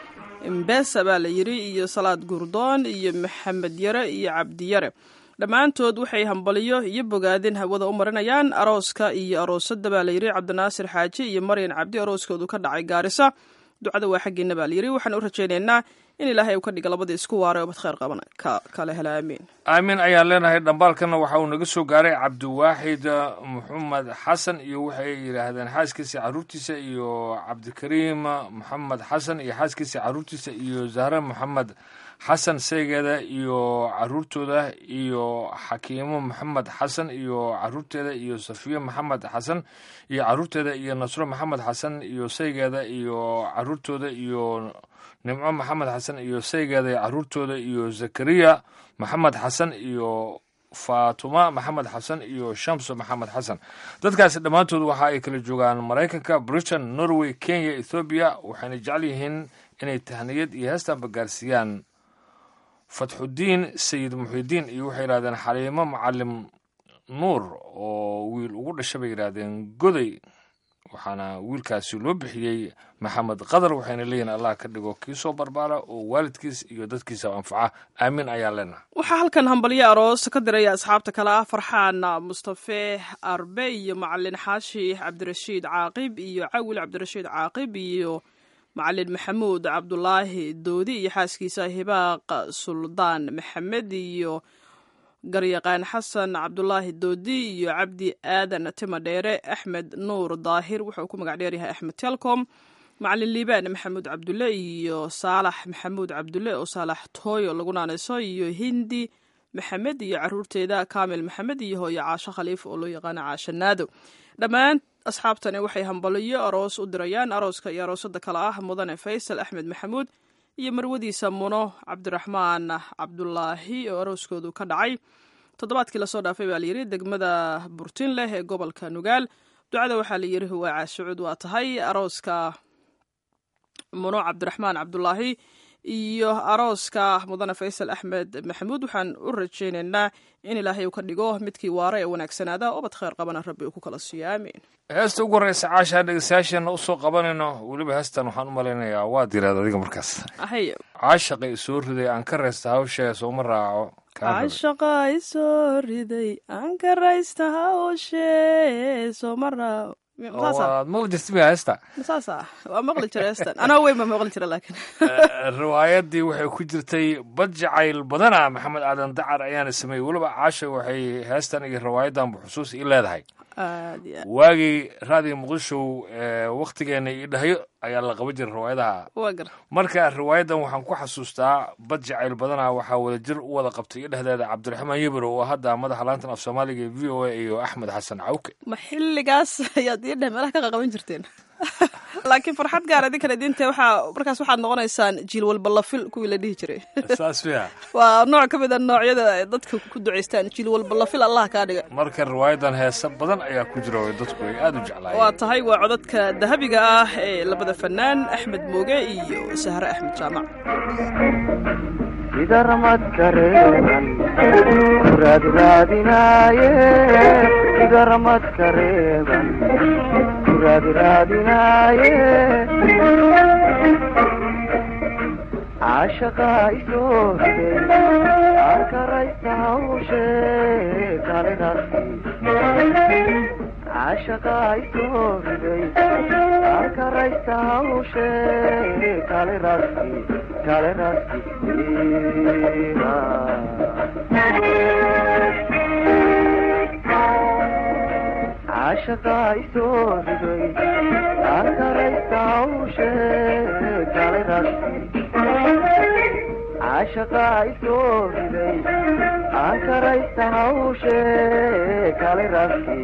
imbesa baa la yidhi iyo salaad gurdoon iyo maxamed yare iyo cabdiyare. dhammaantood waxay hambaliyo iyo bogaadin hawada u marinayaan arooska iyo aroosadda baa layidhi cabdinaasir xaaji iyo maryan cabdi arooskoodu ka dhacay gaarisa. ducada waa xaggiina baa layidhi. waxaan u rajaynaynaa in ilaahay uu ka dhiga labadii isku waaray oo bad khayr qaban kala hela. aamiin aamin ayaan leenahay. dhambaalkana waxa uu naga soo gaaray cabdiwaaxid maxamed xasan iyo waxay yidhaahdeen xaaskiisa caruurtiisa iyo cabdikariim maxamed xasan iyo xaaskiisa caruurtiisa iyo zahre maxamed xasan seegeeda iyo caruurtooda iyo xakiimo maxamed xasan iyo caruurteeda iyo safiye maxamed xasan iyo caruurteeda iyo nasro maxamed xasan iyo saygeeda iyo caruurtooda iyo nimco maxamed xasan iyo saygeeda iyo caruurtooda iyo zakariya maxamed xasan iyo faatuma maxamed xasan iyo shamso maxamed xasan. dadkaasi dhammaantood waxa ay kala joogaan maraykanka, britain, norway, kenya, ethoobiya. waxayna jecel yihiin inay tahniyad iyo heestanba gaarsiiyaan fatxudiin sayid muxidiin iyo waxay yidhahdeen xaliimo macalim nuur oo wiil ugu dhasha bay yidhaahdeen goday. waxaana wiilkaasi loo bixiyey maxamed qadar. waxayna leeyihin allah ka dhigo kii soo barbaara oo waalidkiis iyo dadkiisa anfaca. aamin ayaan leenahay. waxaa halkan hambalyo aroos ka diraya asxaabta kale ah farxaan mustafe arbe iyo macalin xaashi cabdirashiid caaqib iyo cawil cabdirashiid caaqib iyo macalin maxamuud cabdulaahi doodi iyo xaaskiisa hibaaq suldaan maxamed iyo garyaqaan xasan cabdulaahi doodi iyo cabdi aadan timadheere. axmed nuur daahir wuxuu ku magac dheeryahay axmed telcom. macalin liibaan maxamuud cabdulle iyo saalax maxamuud cabdulle oo saalax tooyo lagu naanayso iyo hindi maxamed iyo caruurteeda kaamil maxamed iyo hooyo caasho khaliif oo loo yaqaano caasho naado. dhammaan asxaabtani waxay hambaliyo aroos u dirayaan arooska iyo aroosada kale ah mudane faysal axmed maxamuud iyo marwadiisa muno cabdiraxmaan cabdulaahi oo arooskoodu ka dhacay toddobaadkii lasoo dhaafay baa layidhi degmada burtinleh ee gobolka nugaal. ducada waxaa layidhi waa caashucud waa tahay arooska muno cabdiraxmaan cabdulaahi iyo arooska mudane faysal axmed maxamuud. waxaan u rajaynaynaa in ilaahay uu ka dhigo midkii waara ee wanaagsanaada oo bad khayr qabana rabbi uu ku kala siiyo. aamiin. heesta ugu horreysa caashaa dhegeystayaasheena usoo qabanayno weliba heestan waxaan u malaynayaa waad yidhahda adiga markaas caashaqay soo riday aan ka reysta hawshee sooma raaco. caashaqay soo riday aan ka reysta hawshee sooma raaco waad maqli jirta miya heesta saasa waa maqli jira heestan anaa weyn ma maqli jira laakiin riwaayadii waxay ku jirtay bad jacayl badana maxamed aadan dacar ayaana sameeyey weliba caasha waxay heestan iyo riwaayadanba xusuus ii leedahay waagii raadiga muqdisho waktigeena io dhahyo ayaa la qaban jiray riwaayadaha marka riwaayadan waxaan ku xasuustaa bad jacayl badana waxaa wadajir u wada qabtay iyo dhexdeeda cabdiraxmaan yebir oo hadda madaxa laantan af soomaaliga ee v o a iyo axmed xasan cawke ma xilligaas ayaad ii dheh meelaha ka qaqaban jirteen laakiin farxad gaar idinkana idinta markaas waxaad noqonaysaan jiil walba lafil kuwii la dhihi jiray saas fiya waa nooc ka mid a noocyada dadka ku ducaystaan jiil walba lafil allah kaa dhiga marka riwaayadan heesa badan ayaa ku jira oo dadku ay aad u jeclaayeen waa tahay waa codadka dahabiga ah ee labada fanaan axmed mooge iyo sahre axmed jaamac sida ramadka reeban raadinaaye sida ramadka reeban raadinaaye caashaqa isoo riday arkaraysa hawshe kale rasi caashaqa isoo riday arkaraysa hawshe kale rasi caashaqa isoo riday arkaraysa hawshe kale rasi caashaqa isoo riday arkaraysa hawshe kale rasi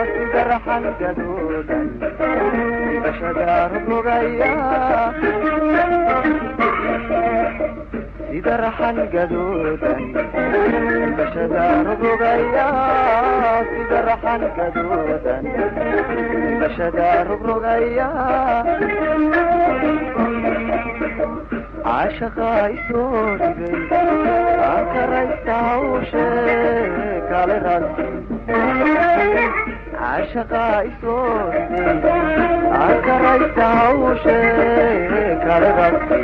Bashadar rogaya sida raxan gaduudan bashada rogrogaya sida raxan gaduudan bashada rogrogaya caashaqa isoo riday aan karaysta hawshe kale rasi caashaqa isoo riday aan karaysta hawshe kale rasi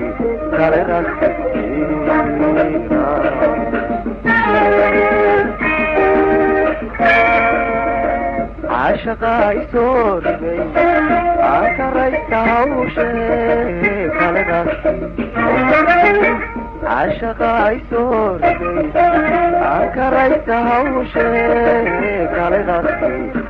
caashaqa isoo riday aan karaysta hawshe kale rasi caashaqa isoo riday aan karaysta hawshe kale rasi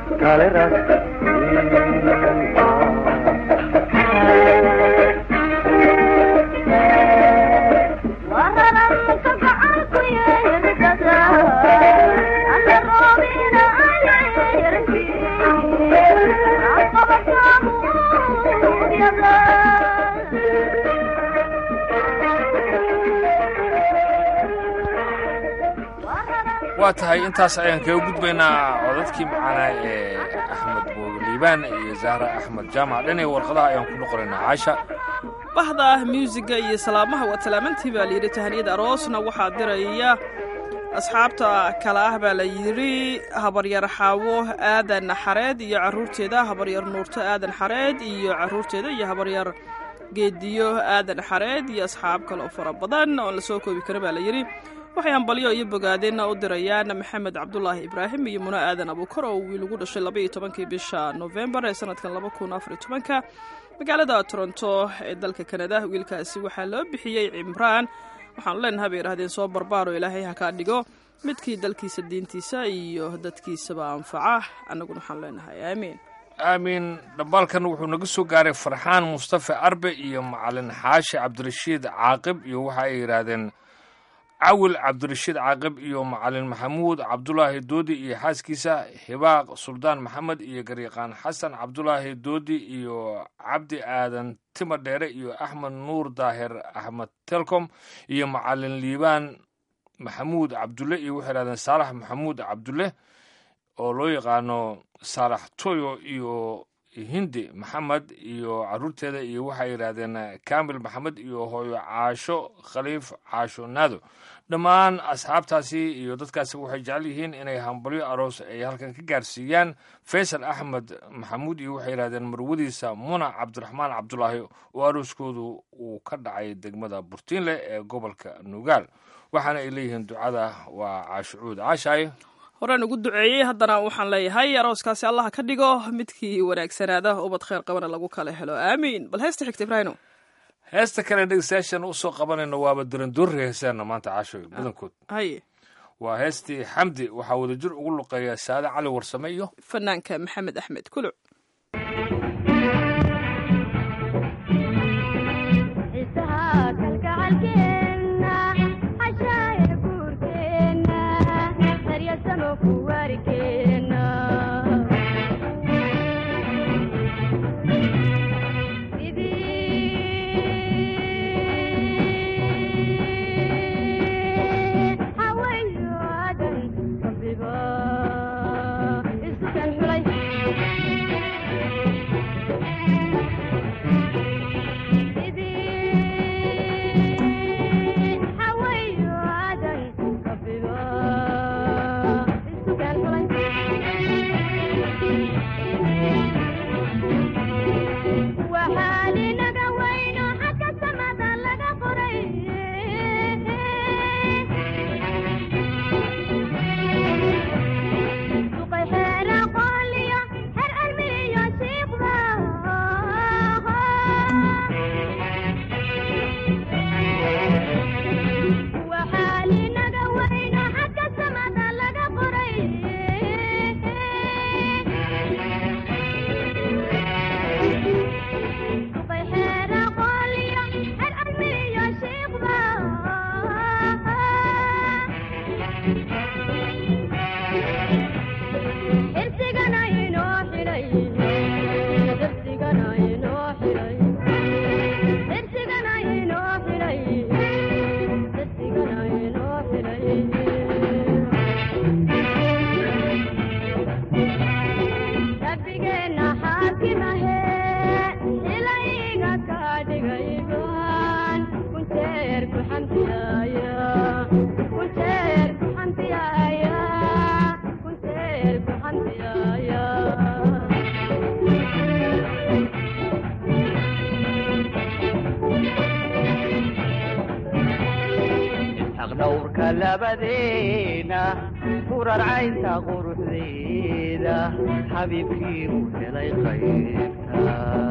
waa tahay intaas ayaan kaga gudbaynaa codadkii macaanaa ee axmed booliibaan iyo zahra axmed jaamac dhanay warqadaha ayaan ku noqonaynaa caasha bahda muusiga iyo salaamaha waa salaamantii baa layidhi tahaniyada aroosna waxaa diraya asxaabta kale ah baa la yidhi habaryar xaawo aadan xareed iyo caruurteeda habaryar nuurto aadan xareed iyo caruurteeda iyo habaryar geediyo aadan xareed iyo asxaab kale oo fara badan oon la soo koobi karin baa la yidhi waxay hambalyo iyo bogaadeenna u dirayaan maxamed cabdulaahi ibraahim iyo muno aadan abuukar oo wiil ugu dhashay 12 bisha November ee sanadkan 2014 magaalada Toronto ee dalka Canada. wiilkaasi waxaa loo bixiyay Cimraan. waxaan leenahay bay yiraahdeen soo barbaaro ilaahay ha ka dhigo midkii dalkiisa diintiisa iyo dadkiisaba anfaca. annaguna waxaan leenahay aamiin aamiin. dhabalkan wuxuu naga soo gaaray Farxaan Mustafa Arbe iyo macalin Xaashi Cabdirashiid Caaqib iyo waxa ay yiraahdeen عول عبد الرشيد عاقب iyo macalin maxamuud cabdulaahi doodi iyo xaaskiisa hibaaq suldaan maxamed iyo gariiqaan xasan cabdulaahi doodi iyo cabdi aadan timo dheere iyo axmed nuur daahir axmed telcom iyo macalin liibaan maxamuud cabdulle iyo waxay yidhahdeen saalax maxamuud cabdulle oo loo yaqaano saalax toyo iyo hindi maxamed iyo caruurteeda iyo waxay yidhaahdeen kaamil maxamed iyo hooyo caasho khaliif caasho naado. dhammaan asxaabtaasi iyo dadkaasi waxay jecel yihiin inay hambalyo aroos ay halkan ka gaarsiiyaan faysal axmed maxamuud iyo waxay yidhahdeen marwadiisa muna cabdiraxmaan cabdulaahi oo arooskoodu uu ka dhacay degmada burtiinle ee gobolka nugaal. waxaana ay leeyihiin ducada waa caashucuud caashaay horaan ugu duceeyey. haddana waxaan leeyahay arooskaasi allah ka dhigo midkii wanaagsanaada ubad khayr qabana lagu kala helo aamiin. bal heesta xigta ibraahino heesta kale dhegeystayaashan usoo qabanayno waaba dirandoorri heesaana maanta caashoy badankood haye waa heestii xamdi waxaa wadajir ugu luqeeya saade cali warsame iyo fanaanka maxamed axmed kuluc. dhowrka labadeena furar caynta quruxdeeda xabiibkii u helay qaybta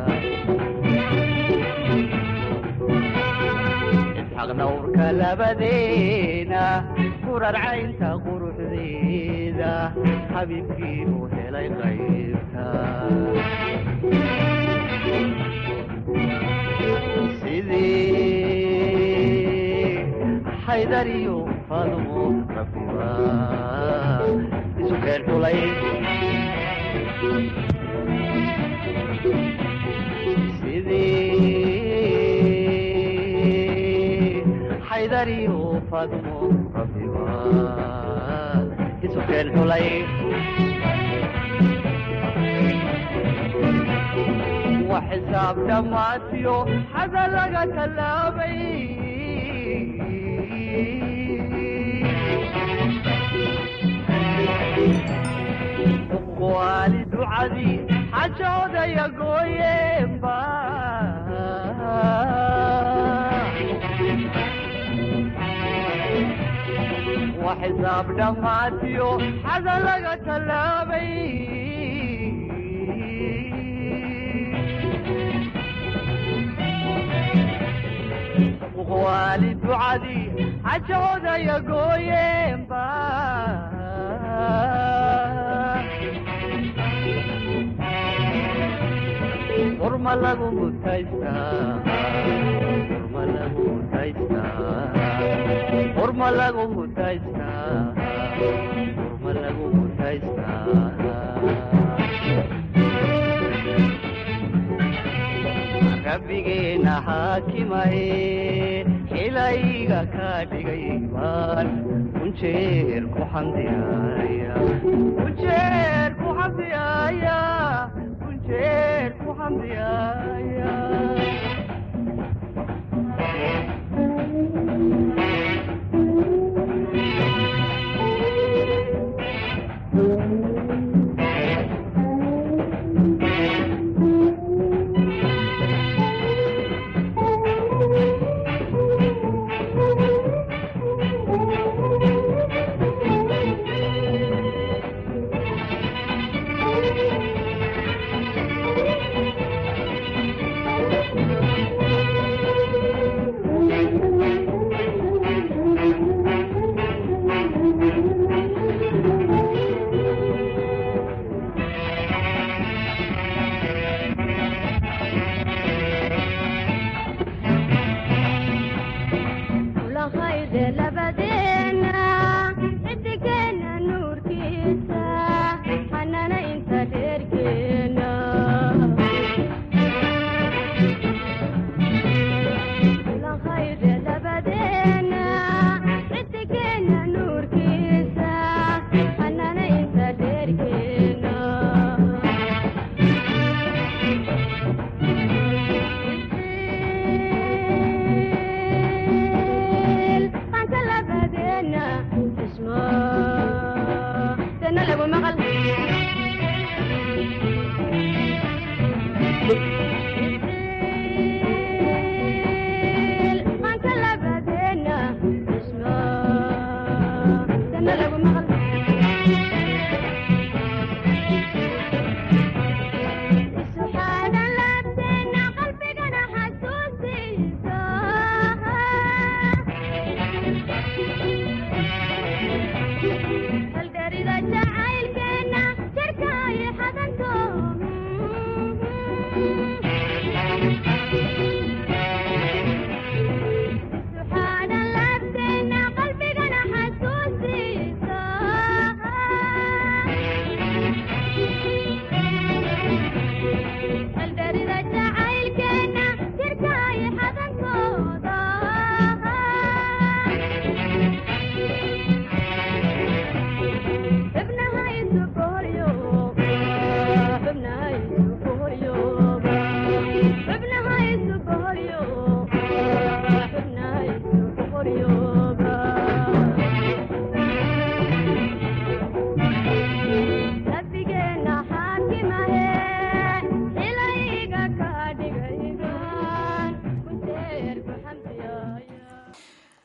isxaq dhowrka labadeena furar caynta quruxdeeda xabiibkii u helay qaybta haydariyo fadumo rabbiba isu keen xulay sidii haydariyo fadumo rabbiba isu keen xulay wa xisaab dhammaatiyo xada laga tallaabay والد عدي حجود يا قويمبا وحساب دماتيو حدا لقى كلامي والد عدي حجود يا قويمبا Urma lagu mutaista Urma lagu mutaista Urma lagu mutaista Urma lagu mutaista Rabbigeena hakimaye ilayga ka dhigay baan unjeer ku xamdiya unjeer ku xamdiya unjeer ku xamdiya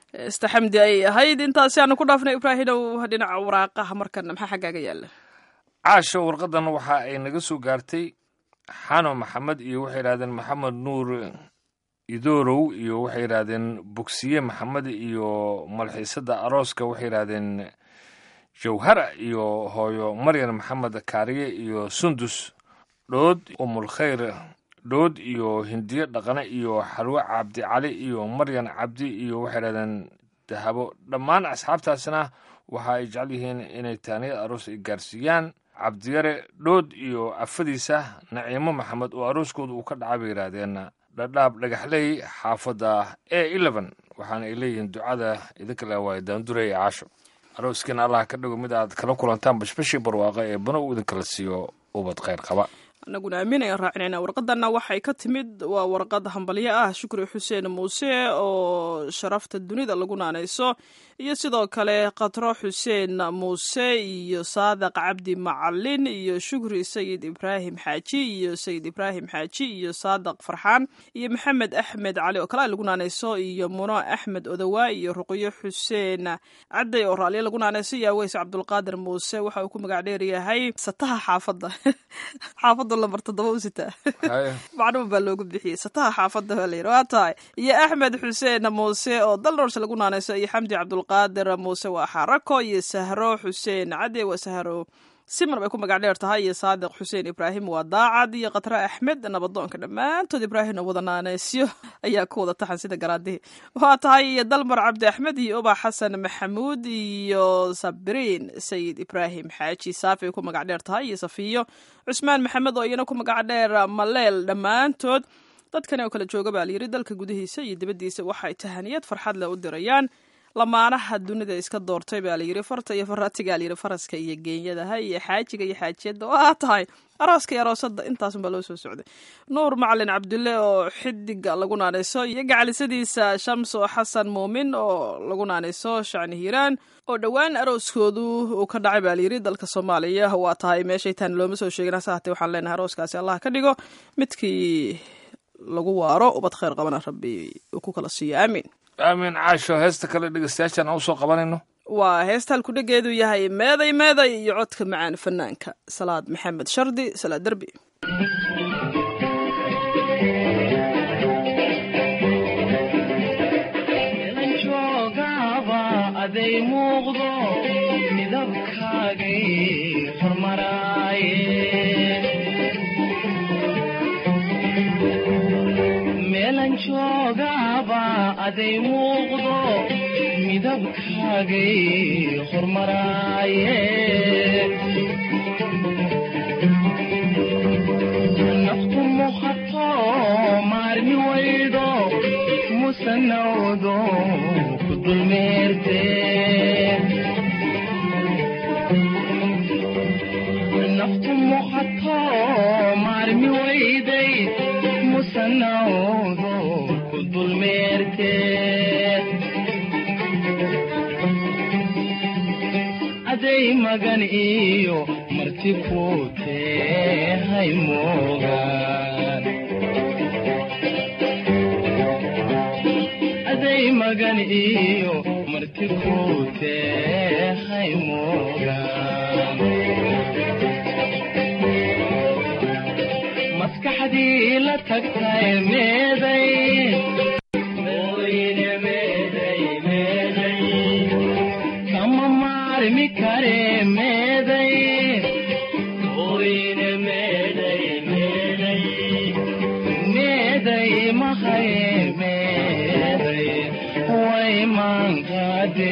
istaxamdi ay ahayd. intaasi aanu ku dhaafnay ibraahimow dhinaca waraaqaha. markana maxaa xaggaaga yaala? caasho warqadan waxa ay naga soo gaartay xano maxamed iyo waxay yidhahdeen maxamed nuur idoorow iyo waxay yidhahdeen bogsiye maxamed iyo malxiisada arooska waxay yidhahdeen jawhara iyo hooyo maryan maxamed kaariye iyo sundus dhood umulkhayr dhood iyo hindiye dhaqane iyo xalwe cabdi cali iyo maryan cabdi iyo waxay yidhahdeen dahabo. dhammaan asxaabtaasna waxa ay jecel yihiin inay taaniyad aroos ay gaarsiiyaan cabdiyare dhood iyo afadiisa naciimo maxamed oo arooskooda uu ka dhacay bay yidhaahdeen dhadhaab dhagaxley xaafadda A11. waxaana ay leeyihiin ducada idinka le waay daandure ee caasho. arooskiina allah ka dhigo mid aad kala kulantaan bashbashii barwaaqa ee bano uu idinkala siiyo ubad khayr qaba. annaguna aamin ayaan raacinayna. warqadanna waxay ka timid waa warqad hambalyo ah. shukri xuseen muuse oo sharafta dunida lagu naanayso iyo sidoo kale qatro xuseen muuse iyo saadaq cabdi macalin iyo shukri sayid ibraahim xaaji iyo sayid ibraahim xaaji iyo saadaq farxaan iyo maxamed axmed cali oo kale lagu naanayso iyo muno axmed odawa iyo ruqyo xuseen caday oo raaliya lagu naanayso iyo aweys cabdulqaadir muuse waxa uu ku magac dheer yahay sataha xaafadda xaafadda lambar 7 u sitaa macluum baa loogu bixiyey sataha xaafadda baa layidhi. waa tahay iyo axmed xuseen muuse oo dalroors lagu naanayso iyo xamdi cabdulqaadir muuse waa xarako iyo sahro xuseen cade waa sahro siman bay ku magac dheer tahay iyo saadiq xuseen ibraahim waa daacad iyo khatre axmed nabadoonka. dhammaantood ibraahimna wada naaneysyo ayaa ku wada taxan sida garaadihii. waa tahay iyo dalmar cabdi axmed iyo ubax xasan maxamuud iyo sabriin sayid ibraahim xaaji saafi ay ku magac dheer tahay iyo safiyo cusmaan maxamed oo iyana ku magac dheer maleel. dhammaantood dadkani oo kala jooga baa layidhi dalka gudihiisa iyo dibaddiisa waxay tahaniyad farxad leh u dirayaan lamaanaha dunida iska doortay baa layidhi farta iyo faraatigaa layidhi faraska iyo geenyadaha iyo xaajiga iyo xaajiyadda. waa tahay arooska iyo aroosada intaasunbaa loo soo socday. nuur macalin cabdulle oo xidiga lagu naanayso iyo gacalisadiisa shamso xasan muumin oo lagu naanayso shacni hiiraan oo dhowaan arooskoodu uu ka dhacay baa layidhi dalka soomaaliya. waa tahay meeshay taan looma soo sheegin hase haatee waxaan leenahay arooskaasi allah ka dhigo midkii lagu waaro ubad khayr qabana rabbi uu ku kala siiyo aamiin. aamin. caasho heesta kale dhegeystayaashan aan usoo qabanayno waa heesta halkudhegeedu yahay meeday meeday iyo codka macaan fanaanka salaad maxamed shardi salaad derbi. aday muuqdo midabkaagay hormaraaye meelan joogaaba aday muuqdo midabkaagay hormaraaye naftu muuqato maarmi waydo musanawdo ku dulmeerte naftu muuqato maarmi wayday musanawdo ku dulmeerte aday magan iyo marti ku tehay moogaan aday magan iyo marti ku tehay moogaan maskaxdii la tagtay meeday kama maarmi kare meeday meeday mahaye meeday way mankade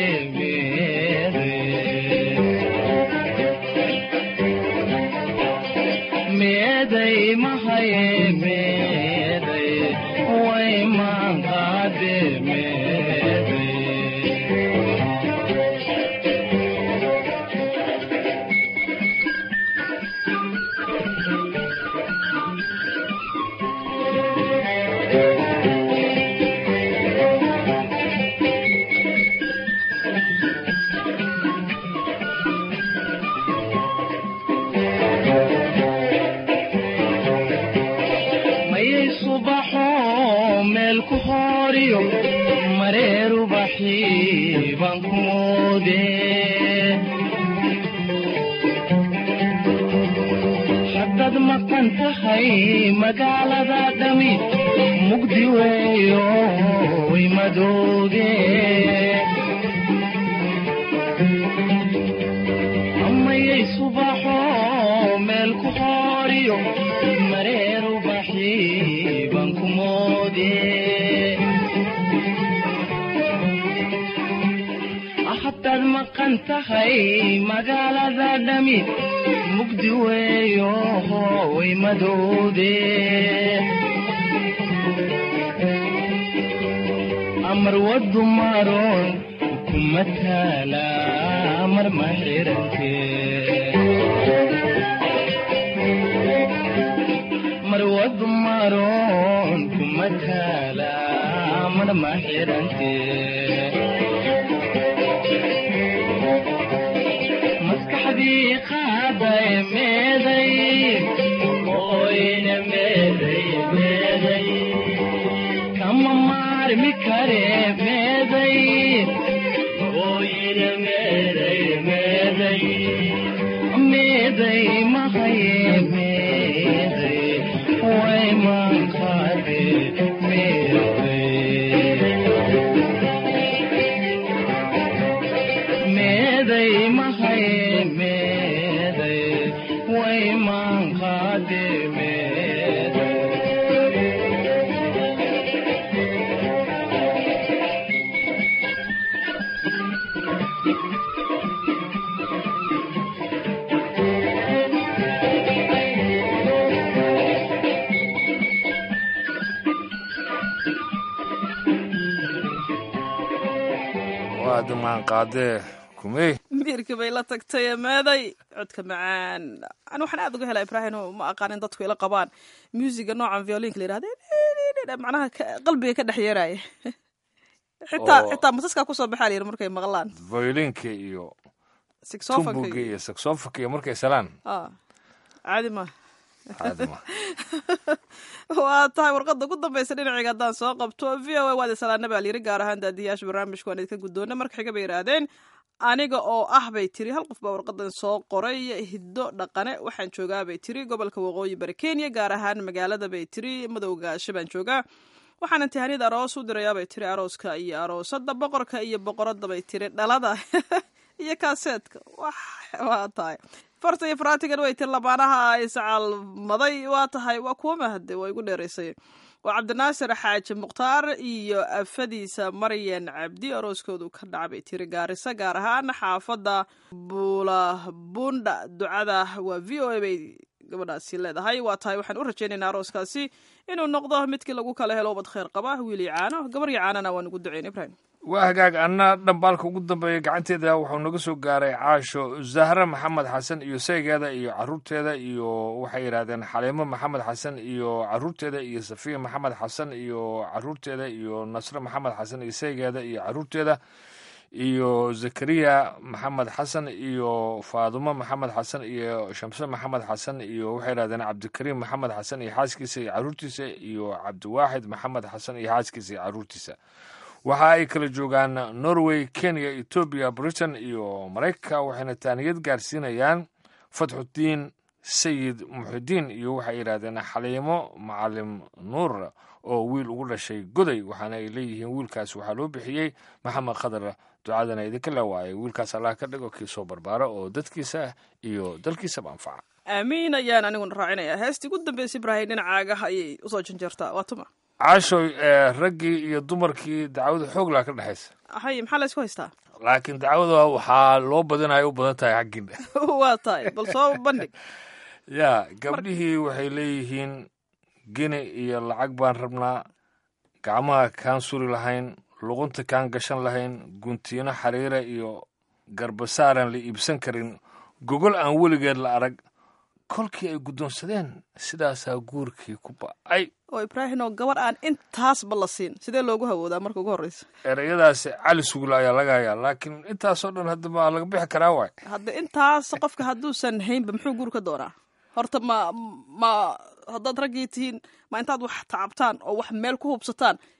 meeday mahaye meeday way horiyo mareeru baxii baan ku moode haddaad maqan tahay magaalada dhami mugdi weeyo way madooge amayay subaxo meel ku horiyo mareeru baxii baan ku moode haddaad maqan tahay magaalada dhami mugdi weeyo way madoobe amar wadu maroon kuma taala amar ma xirante mar wadu maroon kuma taala amar ma xirante maskaxdii qaaday meeday ooyna meeday kama maarmi kare meeday ooyna meeday mahaye meeday way manqaade meeday mahaye meeday way manqaade miirkii bay la tagtay meeday codka macaan an waxaan aad uga helaa ibraahim ma aqaanin dadku ila qabaan muusiga noocan violinka la yirahda macnaha qalbiga ka dhex yeeraya xitaa masaska kusoo baxaa layiri markay maqlaan violinka iyo tumbuga iyo saxofonka iyo markay salaan caadi ma waa tahay warqada ugu dambaysa dhinacayga haddaan soo qabto v o a waad salaana baa layiri gaar ahaan daadiyaasha barnaamijka waan idinka guddoona marka xiga bay yidhaahdeen aniga oo ah bay tiri hal qof baa warqadan soo qoray hiddo dhaqane waxaan joogaa bay tiri gobolka waqooyi bari kenya gaar ahaan magaalada bay tiri madowgaasho baan joogaa waxaan intihaaniyad aroos u dirayaa bay tiri arooska iyo aroosada boqorka iyo boqorada bay tiri dhalada iyo kaaseedka waa tahay farta iyo faraatigan way tiri labaanaha iscaalmaday waa tahay waa kuwa mahade waa igu dheeraysay waa cabdinaasir xaaji mukhtaar iyo afadiisa maryan cabdi arooskoodu ka dhaca bay tiri gaarisa gaar ahaan xaafadda buulabunda ducada waa v o a bay gabadhaasi leedahay waa tahay waxaan u rajaynaynaa arooskaasi inuu noqdo midkii lagu kala helo ubad khayr qaba wiil iyo caano gabar iyo caanana waan ugu duceyn ibrahim waa hagaag anna dhambaalka ugu dambeeya gacanteeda wuxuu naga soo gaaray caasho zahra maxamed xasan iyo saygeeda iyo caruurteeda iyo waxay yidhahdeen xaliimo maxamed xasan iyo caruurteeda iyo safiya maxamed xasan iyo caruurteeda iyo nasre maxamed xasan iyo saygeeda iyo caruurteeda iyo zakariya maxamed xasan iyo faadumo maxamed xasan iyo shamse maxamed xasan iyo waxay yidhahdeen cabdikariim maxamed xasan iyo xaaskiisa iyo caruurtiisa iyo cabdiwaaxid maxamed xasan iyo xaaskiisa iyo caruurtiisa waxa ay kala joogaan norway kenya etoobiya britain iyo maraykanka waxayna taaniyad gaarsiinayaan fatxudiin sayid muxidiin iyo waxay yidhahdeen xaliimo macalim nuur oo wiil ugu dhashay goday waxaana ay leeyihiin wiilkaas waxaa loo bixiyey maxamed khadar ducadana idinka leewaayay wiilkaas allah ka dhigo kii soo barbaara oo dadkiisa iyo dalkiisaba anfaca aamiin ayaan aniguna raacinayaa heestii ugu dambaysa ibraahim dhinacaagaha ayay usoo janjeertaa waa tuma caashoy raggii iyo dumarkii dacwada xooglaa ka dhexaysa hay maxaa la isku haystaa laakiin dacwada waxaa loo badinayo u badan tahay xaggiina waa tahay bal soo bandhig ya gabdhihii waxay leeyihiin geni iyo lacag baan rabnaa gacmaha kaan suri lahayn luqunta kaan gashan lahayn guntiino xariira iyo garbasaaran la iibsan karin gogol aan weligeed la arag kolkii ay guddoonsadeen sidaasaa guurkii ku ba'ay oo ibraahim oo gabar aan intaasba la siin sidee loogu hawoodaa marka ugu horreysa ereyadaasi cali sugla ayaa laga hayaa laakiin intaasoo dhan haddaba laga bixi karaa waay hadda intaas qofka hadduusan haynba muxuu guur ka doonaa horta ma haddaad raggii tihiin ma intaad wax tacabtaan oo wax meel ku hubsataan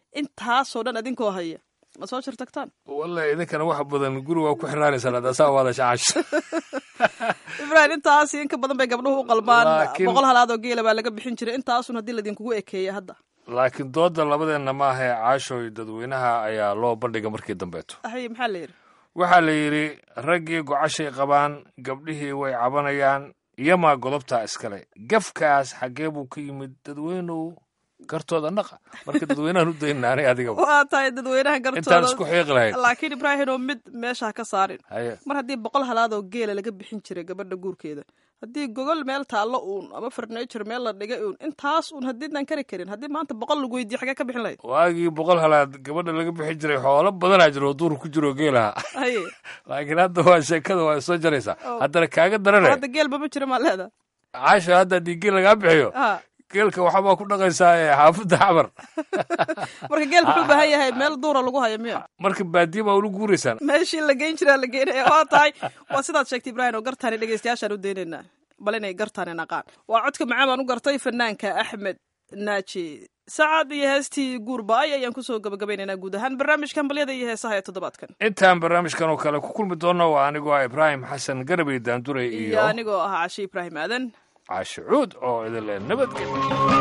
intaasoo dhan adinkoo haya ma soo shir tagtaan wallahi idinkana wax badan guri waa ku xiraanaysaan hadda saa waada shacaash ibrahim intaas in ka badan bay gabdhuhu u qalmaan 100 halaad oo geela baa laga bixin jiray intaasun haddii ladinkugu ekeeya hadda laakiin dooda labadeenna maahae caashooy dadweynaha ayaa loo bandhiga markii dambeeto hay maxaa la yidhi waxaa la yidhi raggii gocashay qabaan gabdhihii way cabanayaan iyomaa godobtaa iskale gafkaas xaggee buu ka yimid dadweynuhu gartooda naqa marka dadweynahan u daynaanay adiga waa tahay dadweynaha gartooda intaan isku xiiqi lahayd laakiin ibraahim oo mid meesha ka saarin mar haddii 100 halaad oo geela laga bixin jiray gabadha guurkeeda haddii gogol meel taallo uun ama furniture meel la dhigay uun intaas uun haddiidnan kari karin haddii maanta 100 lagu weydiiyo xagee ka bixin lahayd waagii 100 halaad gabadha laga bixin jiray xoolo badanaa jiro oo duur ku jiro geelaha laakiin hadda waa sheekada waa soo jaraysaa haddana kaaga daranay hadda geelba ma jira maa leedaa caasha hadda haddii geel lagaa bixiyo geelka waxbaa ku dhaqaysaa xaafadda xamar marka geelka wuxuu baahan yahay meel duura lagu hayo miya marka baadiya baa ula guuraysaan meeshii la geyn jiraa la geynaya waa tahay waa sidaad sheegtay ibraahim oo gartaani dhegeystayaashaan u daynaynaa bal inay gartaani naqaan waa codka macaan baan u gartay fanaanka axmed naaji sacad iyo heestii guurba-ay ayaan kusoo gabagabaynaynaa guud ahaan barnaamijkan balyada iyo heesaha ee toddobaadkan intaan barnaamijkan oo kale ku kulmi doonno waa anigoo ah ibraahim xasan garabey daanduray iyo anigoo ah cashi ibraahim aadan caashe cuud oo idin leh nabadgelyo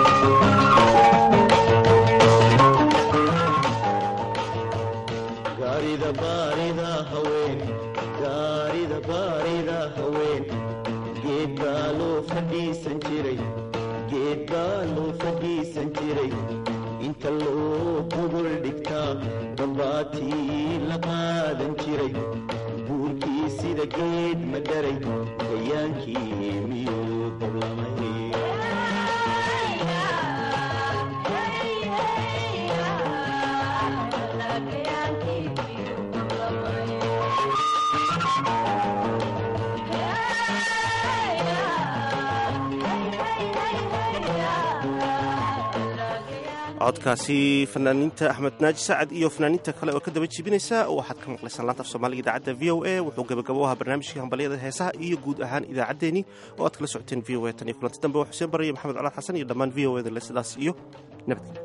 gaarida baarida haween geed baa loo fadhiisan jiray inta loo gogol dhigtaa dambaatii la qaadan jiray buurkii sida geed ma dharay gayaankii miyuu dablamay codkaasi fanaaniinta axmed naaji sacad iyo fanaaniinta kale oo ka daba jibinaysa waxaad ka maqlaysaan laanta af soomaaliga idaacadda v o a wuxuu gabagabo ahaa barnaamijkii hambalyada heesaha iyo guud ahaan idaacaddeenii oo aad kala socoteen v o a tan iyo kulanti dambe waa xuseen barre iyo maxamed colaad xasan iyo dhammaan v o eda le sidaas iyo nabadgelyo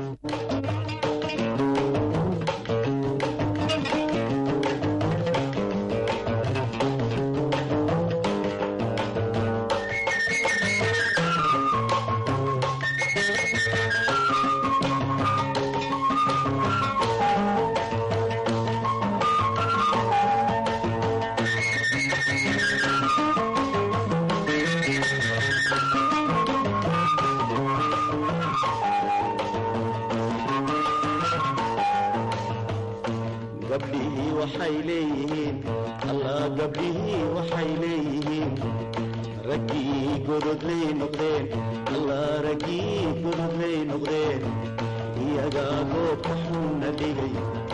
gabdhihii waxay leeyihiin raggii gododley noqdeen alla raggii gododley noqdeen iyagaa goobka xunna dhigay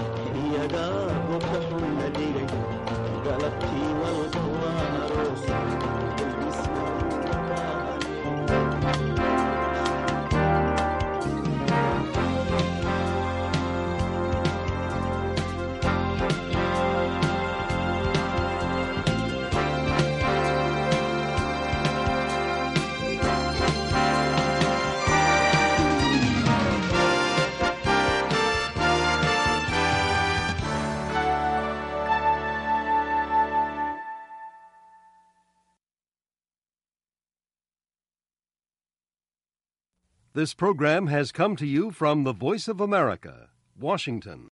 galabtii walba waa aroos This program has come to you from the Voice of America, Washington.